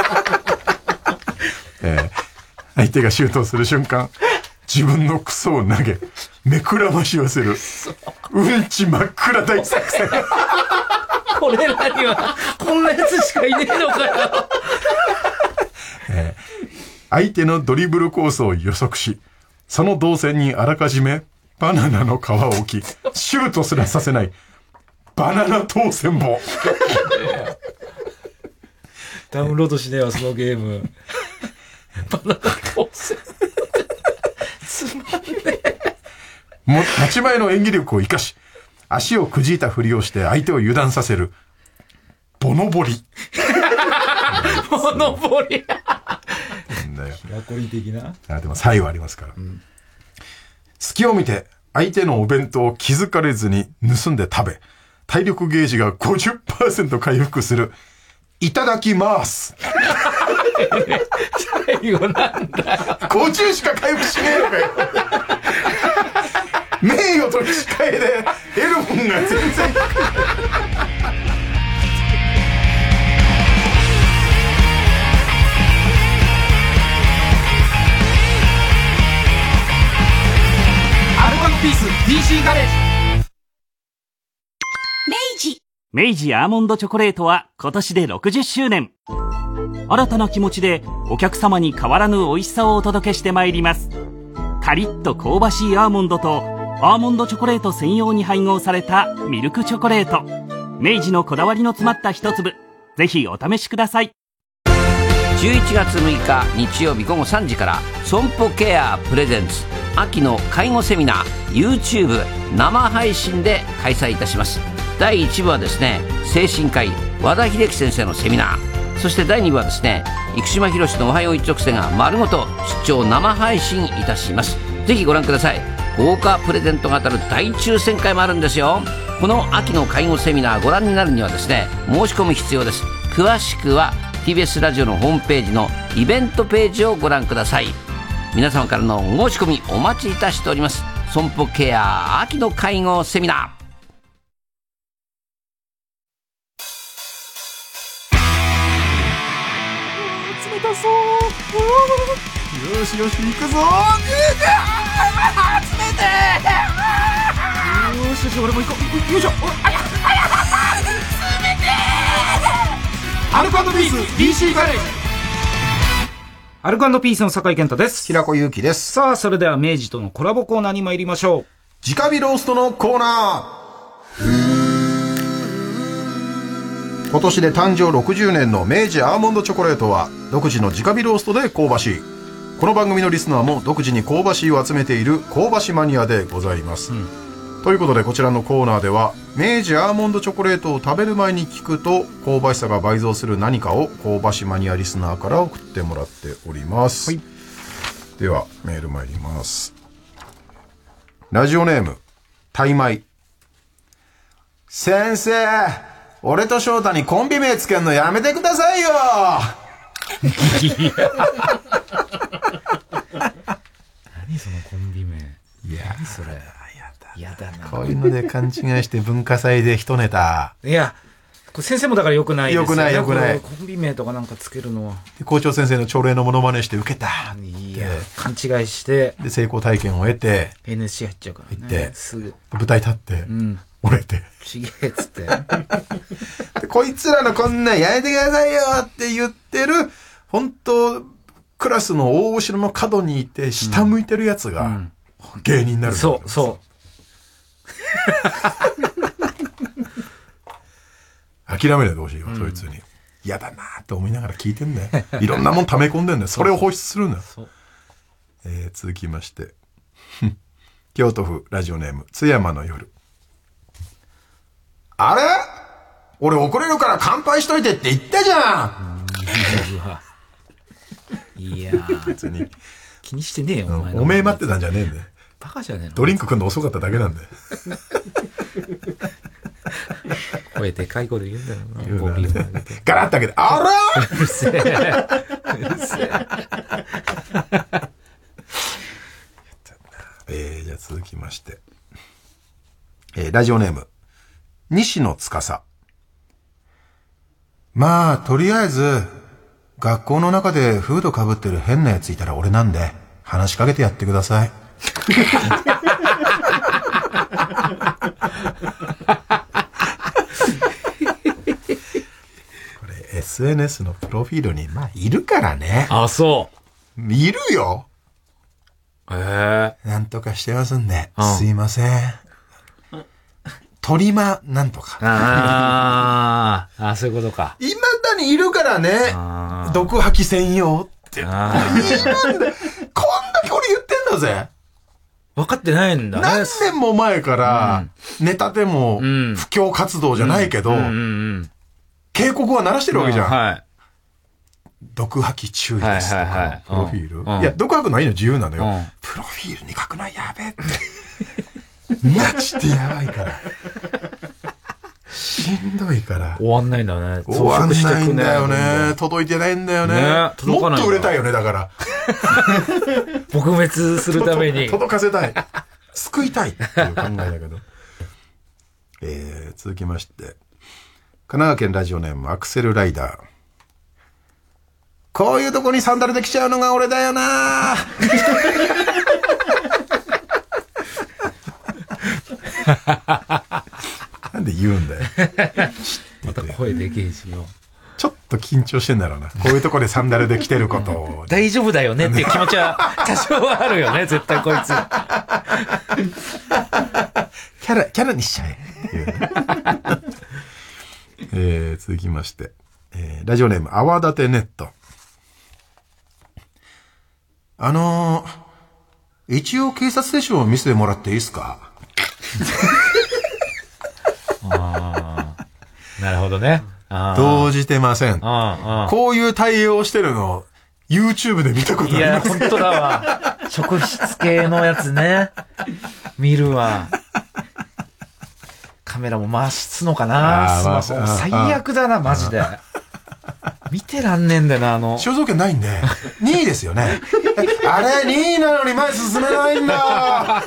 えー、相手がシュートをする瞬間、自分のクソを投げ、目くらましをする。うんち真っ暗大作戦。 これらには、こんなやつしかいねえのかよ。 えー、相手のドリブルコースを予測し、その動線にあらかじめバナナの皮を置き、シュートすらさせない、バナナ当選棒。 ダウンロードしねえわ、そのゲーム。バナナ当選。つまんねえ。 も、持ち前の演技力を生かし、足をくじいたふりをして相手を油断させる、ボノボリ。 ボノボリ。 なんだよ。 平子り的な。 あ、でも最後ありますから。うん、隙を見て、相手のお弁当を気づかれずに盗んで食べ、体力ゲージが ごじゅっパーセント 回復する、いただきます。 最後なんだよ。 ごじゅうしか回復しねえのかよ。名誉と引き換えで得るもんが全然アルコ&ピース ディーシー ガレージ。 明治明治アーモンドチョコレートは今年でろくじゅっしゅうねん。新たな気持ちでお客様に変わらぬ美味しさをお届けしてまいります。カリッと香ばしいアーモンドとアーモンドチョコレート専用に配合されたミルクチョコレート。明治のこだわりの詰まった一粒、ぜひお試しください。 じゅういちがつむいか日曜日午後さんじから損保ケアプレゼンツ秋の介護セミナー YouTube 生配信で開催いたします。だいいち部はですね、精神科医和田秀樹先生のセミナー、そしてだいに部はですね、生島博士のおはよう一直線が丸ごと出張生配信いたします。ぜひご覧ください。豪華プレゼントが当たる大抽選会もあるんですよ。この秋の介護セミナーご覧になるにはですね、申し込み必要です。詳しくは ティービーエス ラジオのホームページのイベントページをご覧ください。皆様からのお申し込みお待ちいたしております。損保ケア秋の介護セミナー。 冷たそう。よしよし行くぞ。冷てー。よしよし俺も行こう。よいしょ。あやあや冷てー。アルコ&ピース ディーシー ガレージ。 アルコ&ピースの酒井健太です。 平子祐希です。 さあそれでは明治とのコラボコーナーに参りましょう。 直火ローストのコーナー。今年で誕生ろくじゅうねんの明治アーモンドチョコレートは独自の直火ローストで香ばしい。この番組のリスナーも独自に香ばしいを集めている香ばしマニアでございます、うん、ということでこちらのコーナーでは明治アーモンドチョコレートを食べる前に聞くと香ばしさが倍増する何かを香ばしマニアリスナーから送ってもらっております、はい、ではメール参ります。ラジオネームタイマイ。先生、俺と翔太にコンビ名つけるのやめてくださいよ。 何そのコンビ名。 いや何それ。やだな。 こういうので勘違いして文化祭で一ネタ。 いや、これ先生もだから良くないですよ。 良くない良くない。 コンビ名とかなんかつけるのは。 校長先生の朝礼のモノマネして受けた。 いや、勘違いして。 で、成功体験を得て。 エヌエスシー 入っちゃうからね。 行って。 すぐ。 舞台立って。うん。折れて。 ちげえっつって。 でこいつらのこんなんやめてくださいよって言ってる、本当クラスの大後ろの角にいて、下向いてるやつが、芸人になる、うん。 そう、そう。 諦めないでほしいよ、うん、そいつに。嫌だなって思いながら聞いてんだよ。いろんなもん溜め込んでんだよ。それを放出するんだよ。えー、続きまして。京都府ラジオネーム、津山の夜。あれ？俺遅れるから乾杯しといてって言ったじゃん。 いやー、別に気にしてねえよ、お前の。 おめえ待ってたんじゃねえんだよ。 バカじゃねえの。 ドリンク来んの遅かっただけなんだよ。 声でかい声で言うんだよな。ボビーを上げて。 ガラッと開けて、あらうるせえ。うるせえ。えー、じゃあ続きまして。えー、ラジオネーム。西野司。まあ、とりあえず、学校の中でフード被ってる変なやついたら俺なんで、話しかけてやってください。これ エスエヌエス のプロフィールにまあいるからね。 あ、そう。 いるよ。 ええー。 なんとかしてますんで、うん、すいません。トリマなんとか。 ああ、あ、そういうことか。 いまだにいるからね。毒吐き専用って。いるんだ。こんだけ俺言ってんだぜ。 分かってないんだね。 何年も前から、うん、ネタでも、布教活動じゃないけど、うんうんうん、警告は鳴らしてるわけじゃん。はい、毒吐き注意ですとか、はいはいはい、プロフィール、うん。いや、毒吐くのはいいの自由なのよ。うん、プロフィールに書くのはやべえって。マジでやばいから。しんどいから。 終わんないんだね。 終わんないんだよね。届いてないんだよね。ね、届かない。もっと売れたいよね、だから。 撲滅するために。 届かせたい。救いたいっていう考えだけど。えー、続きまして。神奈川県ラジオネームアクセルライダー。こういうとこにサンダルできちゃうのが俺だよななんで言うんだよ。 また声でけえしよ。 ちょっと緊張してんだろうな。こういうとこでサンダルで来てることを。 大丈夫だよねっていう気持ちは多少はあるよね、絶対こいつ。 キャラ、キャラにしちゃえ。えー、続きまして、えー、ラジオネーム泡立てネット。あのー、一応警察手帳を見せてもらっていいですか？ あなるほどね。 動じてません。こういう対応してるの YouTube で見たことあります。 いや本当だわ。職質系のやつね。見るわ。カメラも回すのかな。スマホ最悪だなマジで。見てらんねえんだよな、あの。 肖像権ないんで、にいですよね。あれ、にいなのに前進めないんだ。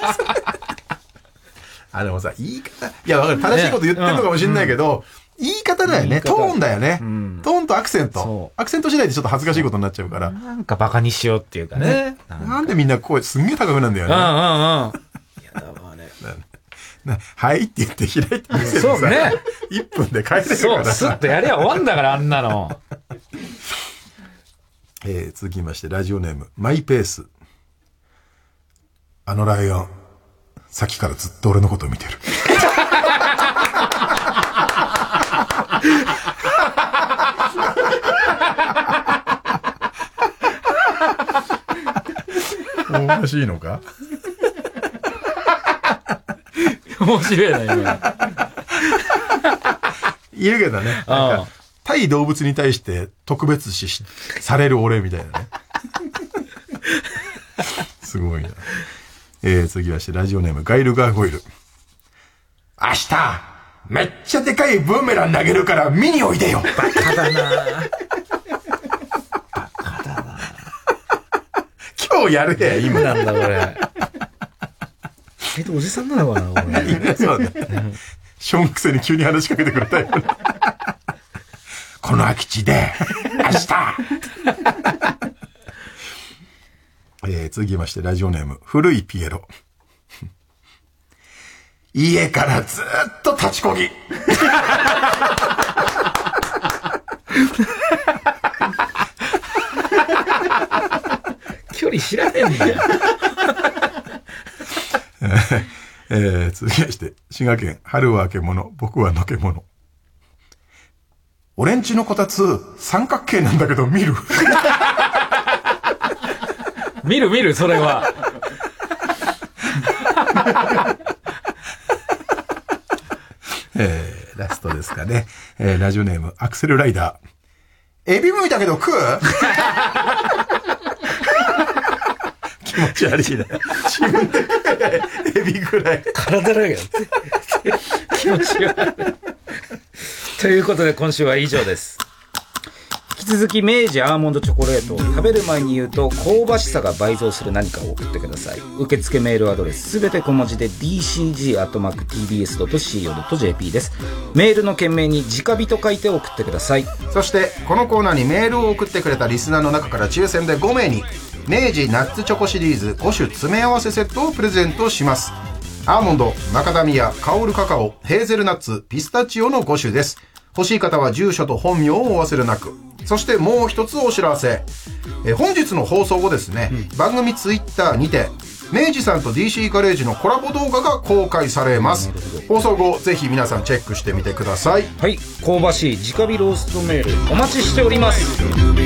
あ、でもさ、言い方、いや、わかる。正しいこと言ってるのかもしれないけど、ねうん、言い方だよね。トーンだよね、うん。トーンとアクセント。アクセント次第でちょっと恥ずかしいことになっちゃうから。 なんかバカにしようっていうかね。 な, なんでみんな声すんげえ高くなんだよね。 うんうんうん。やだわね。 はいって言って開いてみせるさ。 そうね。 いっぷんで帰れるからさ。そう、スッとやりゃ終わんだから、あんなの。 えー、続きまして、ラジオネーム、マイペース。あのライオン、 さっきからずっと俺のことを見てる。おかしいのか。 面白いな、今。 いるけどね。なんか対動物に対して特別視される俺みたいなね。すごいな。えー、次はしてラジオネームガイルガーゴイル。明日めっちゃでかいブーメラン投げるから見においでよ。 バカだな。 バカだな。今日やるや今なんだこれ。えっとおじさんなのかな俺。 そうだね。ションクセに急に話しかけてくれたよ。この空き地で明日。えー、続きましてラジオネーム古いピエロ。家からずーっと立ちこぎ。 距離知らねえんだよ。 えー、続きまして滋賀県春はあけもの僕はのけもの。俺んちのこたつ三角形なんだけど見る。 見る見るそれは。 えー、ラストですかね。えー、ラジオネームアクセルライダー。エビむいたけど食う？気持ち悪いな。自分でエビぐらい体だけど気持ち悪い。ということで今週は以上です。引き続き明治アーモンドチョコレートを食べる前に言うと香ばしさが倍増する何かを送ってください。受付メールアドレスすべて小文字で ディーシージー アットマーク ティービーエス ドット シーオー ドット ジェーピー です。メールの件名に直火と書いて送ってください。 そしてこのコーナーにメールを送ってくれたリスナーの中から抽選でごめいに明治ナッツチョコシリーズご種詰め合わせセットをプレゼントします。アーモンド、マカダミア、香るカカオ、ヘーゼルナッツ、ピスタチオのご種です。欲しい方は住所と本名をお忘れなく。そしてもう一つお知らせ。え本日の放送後ですね、うん、番組ツイッターにて明治さんと ディーシー ガレージのコラボ動画が公開されます。放送後ぜひ皆さんチェックしてみてください。 はい、香ばしい直火ローストメールお待ちしております。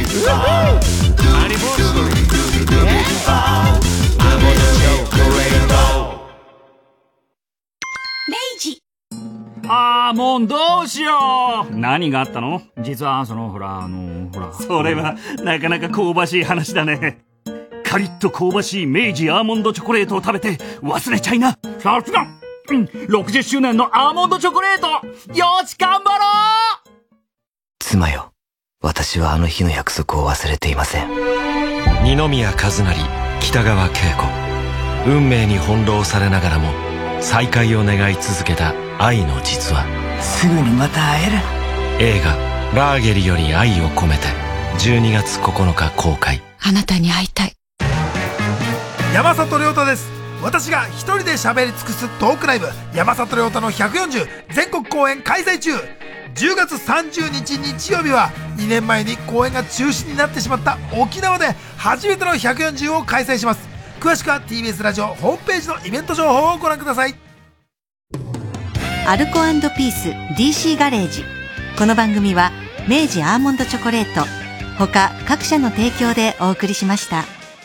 あーもうどうしよう。何があったの？実はそのほらあのほらそれはなかなか香ばしい話だね。カリッと香ばしい明治アーモンドチョコレートを食べて忘れちゃいな。さすが、うん、ろくじゅっしゅうねんのアーモンドチョコレート。よし頑張ろう。 妻よ、私はあの日の約束を忘れていません。 二宮和也、北川景子。運命に翻弄されながらも再会を願い続けた愛の実話。 すぐにまた会える。映画ラーゲリより愛を込めてじゅうにがつここのか公開。 あなたに会いたい。 山里亮太です。私が一人で喋り尽くすトークライブ山里亮太のひゃくよんじゅう全国公演開催中。じゅうがつさんじゅうにち日曜日はにねんまえに公演が中止になってしまった沖縄で初めてのひゃくよんじゅうを開催します。詳しくは ティービーエス ラジオホームページのイベント情報をご覧ください。 アルコ&ピース ディーシー ガレージ。この番組は明治アーモンドチョコレート他各社の提供でお送りしました。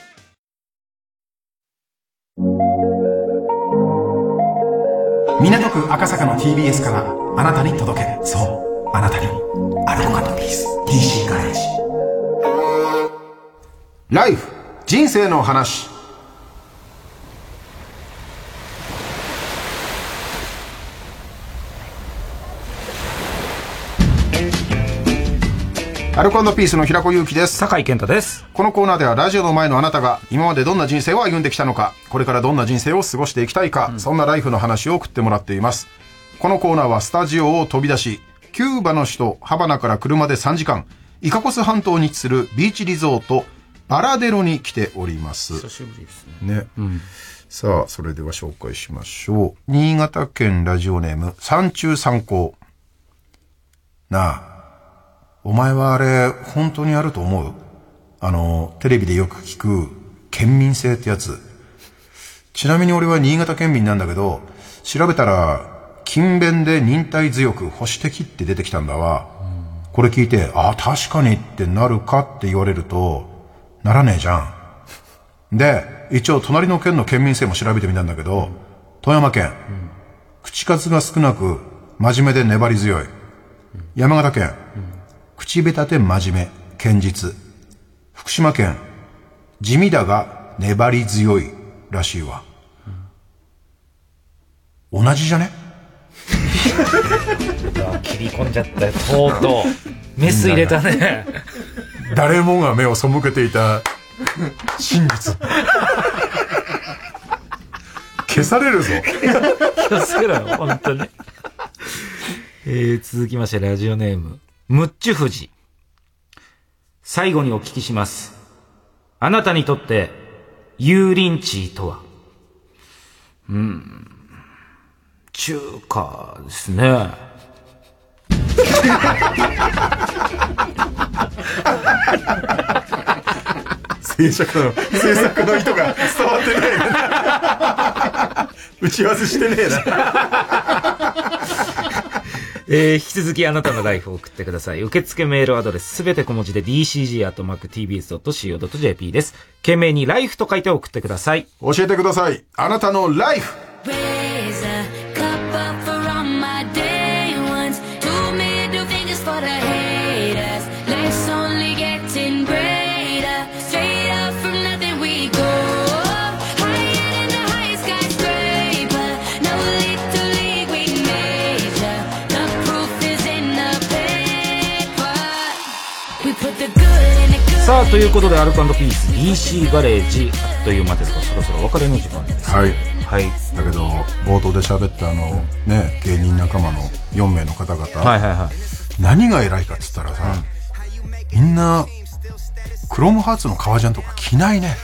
港区赤坂の ティービーエス からあなたに届け、そうあなたにアルコ&ピース ディーシー ガレージ。ライフ人生の話。アルコ&ピースの平子祐希です。 酒井健太です。 このコーナーではラジオの前のあなたが今までどんな人生を歩んできたのか、これからどんな人生を過ごしていきたいか、うん、そんなライフの話を送ってもらっています。このコーナーはスタジオを飛び出し、キューバの首都ハバナから車でさんじかん、イカコス半島に位置するビーチリゾートバラデロに来ております。 久しぶりですね。 ね、うん、さあそれでは紹介しましょう。新潟県ラジオネーム三中三高。なあ、お前はあれ本当にあると思う？あのテレビでよく聞く県民性ってやつ。 ちなみに俺は新潟県民なんだけど、調べたら勤勉で忍耐強く保守的って出てきたんだわ。これ聞いて、ああ確かにってなるかって言われるとならねえじゃん。で一応隣の県の県民性も調べてみたんだけど、富山県、うん、口数が少なく真面目で粘り強い。山形県、うん、口下手で真面目堅実。福島県、地味だが粘り強いらしいわ。同じじゃね？ 切り込んじゃったよ、とうとうメス入れたね。 誰もが目を背けていた真実消されるぞ。 気をつけろよ本当に。えー、続きましてラジオネームムッチュフジ。最後にお聞きします。あなたにとって油淋鶏とは？うーん、中華ですね。 制作の制作の意図が伝わってないな。打ち合わせしてねえな。 えー、引き続きあなたのライフを送ってください。受付メールアドレスすべて小文字で ディーシージー アットマーク ティービーエス ドット シーオー ドット ジェーピー です。懸命にライフと書いて送ってください。 教えてください。あなたのライフ。 さあということでアルコ&ピース ディーシー ガレージあっという間ですが、そろそろお別れの時間です。 はい、 はい、 だけど冒頭で喋ったあのね芸人仲間のよん名の方々、 はいはいはい、 何が偉いかっつったらさ、うん、みんなクロームハーツの革ジャンとか着ないね。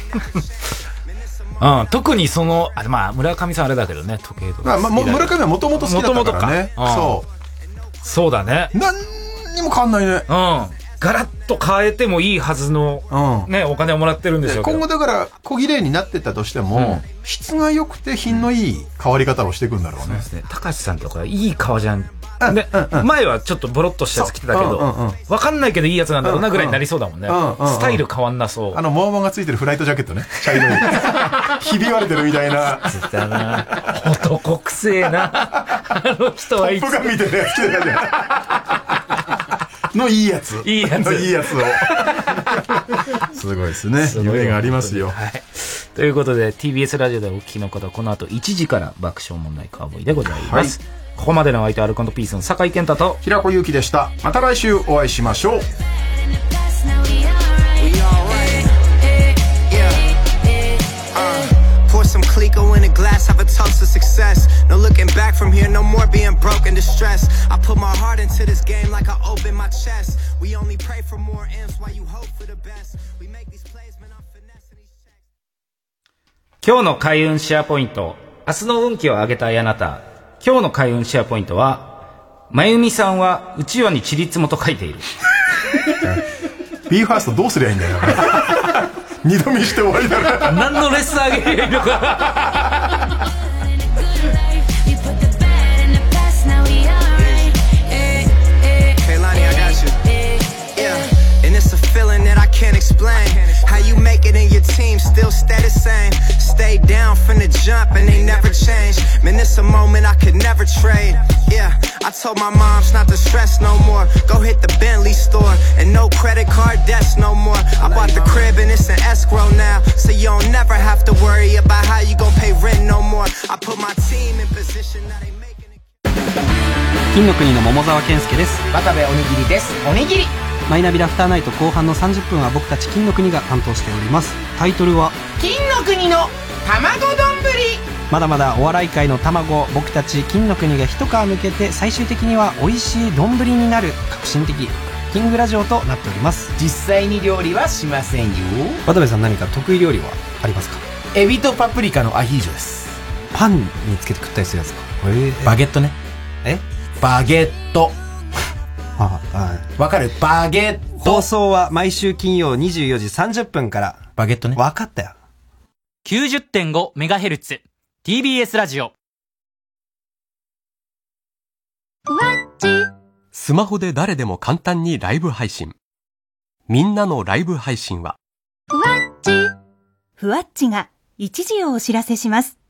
うん、特にそのあまあ村上さんあれだけどね、時計とか、 まあ、村上はもともと好きだったからね。 元々か、そうそうだね、 何にも変わんないね。 うん、ガラッと変えてもいいはずの、うん、ね、お金をもらってるんでしょうけど、 今後だから小綺麗になってったとしても、うん、質が良くて品のいい変わり方をしていくんだろうね。そうですね。 高橋さんとかいい革ジャンで、うんうん、前はちょっとボロッとしたやつ着てたけど、うんうんうん、分かんないけどいいやつなんだろうなぐらいになりそうだもんね、うんうんうん、スタイル変わんなそう。 あのモーモンがついてるフライトジャケットね、茶色いひび割れてるみたいな。 だな、男くせえなあの人はいつトップガンみたいなやつ着てたじゃんのいいやついいやついいやつをすごいですね、夢がありますよ、 はい、ということで ティービーエス ラジオでお聞きの方はこの後いちじから爆笑問題カーボーイでございます、はい、ここまでの相手はアルコ&ピースの酒井健太と平子祐希でした。また来週お会いしましょう。 Some Clico in a glass, have a toast to success. No looking back from here, no more being broke and distressed. I put my heart into this game like I open my chest. We only pray for more M's while you hope for the best. We make these plays, man, I'm finessing these checks. 今日の開運シェアポイント。明日の運気を上げたいあなた。今日の開運シェアポイントは、まゆみさんはうちわにちりつもと書いている。 ビーファーストどうすりゃいいんだよ。二度見して終わりだな。 何のレッスンあげれるのか。 Can't explain how you make it in your team still stay the same. Stay down from the jump and they never change. Man, it's a moment I could never trade. Yeah, I told my moms not to stress no more. Go hit the Bentley store and no credit card debts no more. I bought the crib and it's an escrow now, so you don't never have to worry about how you gon' pay rent no more. I put my team in position now they making it. 金の国の桃沢健介です。 渡部おにぎりです。おにぎりマイナビラフターナイト後半のさんじゅっぷんは僕たち金の国が担当しております。タイトルは金の国の卵丼。 まだまだお笑い界の卵、僕たち金の国が一皮抜けて最終的には美味しい丼になる革新的キングラジオとなっております。 実際に料理はしませんよ。 渡部さん、何か得意料理はありますか？ エビとパプリカのアヒージョです。 パンにつけて食ったりするやつか。 えー、バゲットね。 えバゲット。 ああ、はい。 わかる？バゲット。 放送は毎週金曜にじゅうよじさんじゅっぷんから。 バゲットね。 わかったよ。 きゅうじゅってんごメガヘルツ ティービーエス ラジオ。 スマホで誰でも簡単にライブ配信。みんなのライブ配信はふわっち。ふわっちが一時をお知らせします。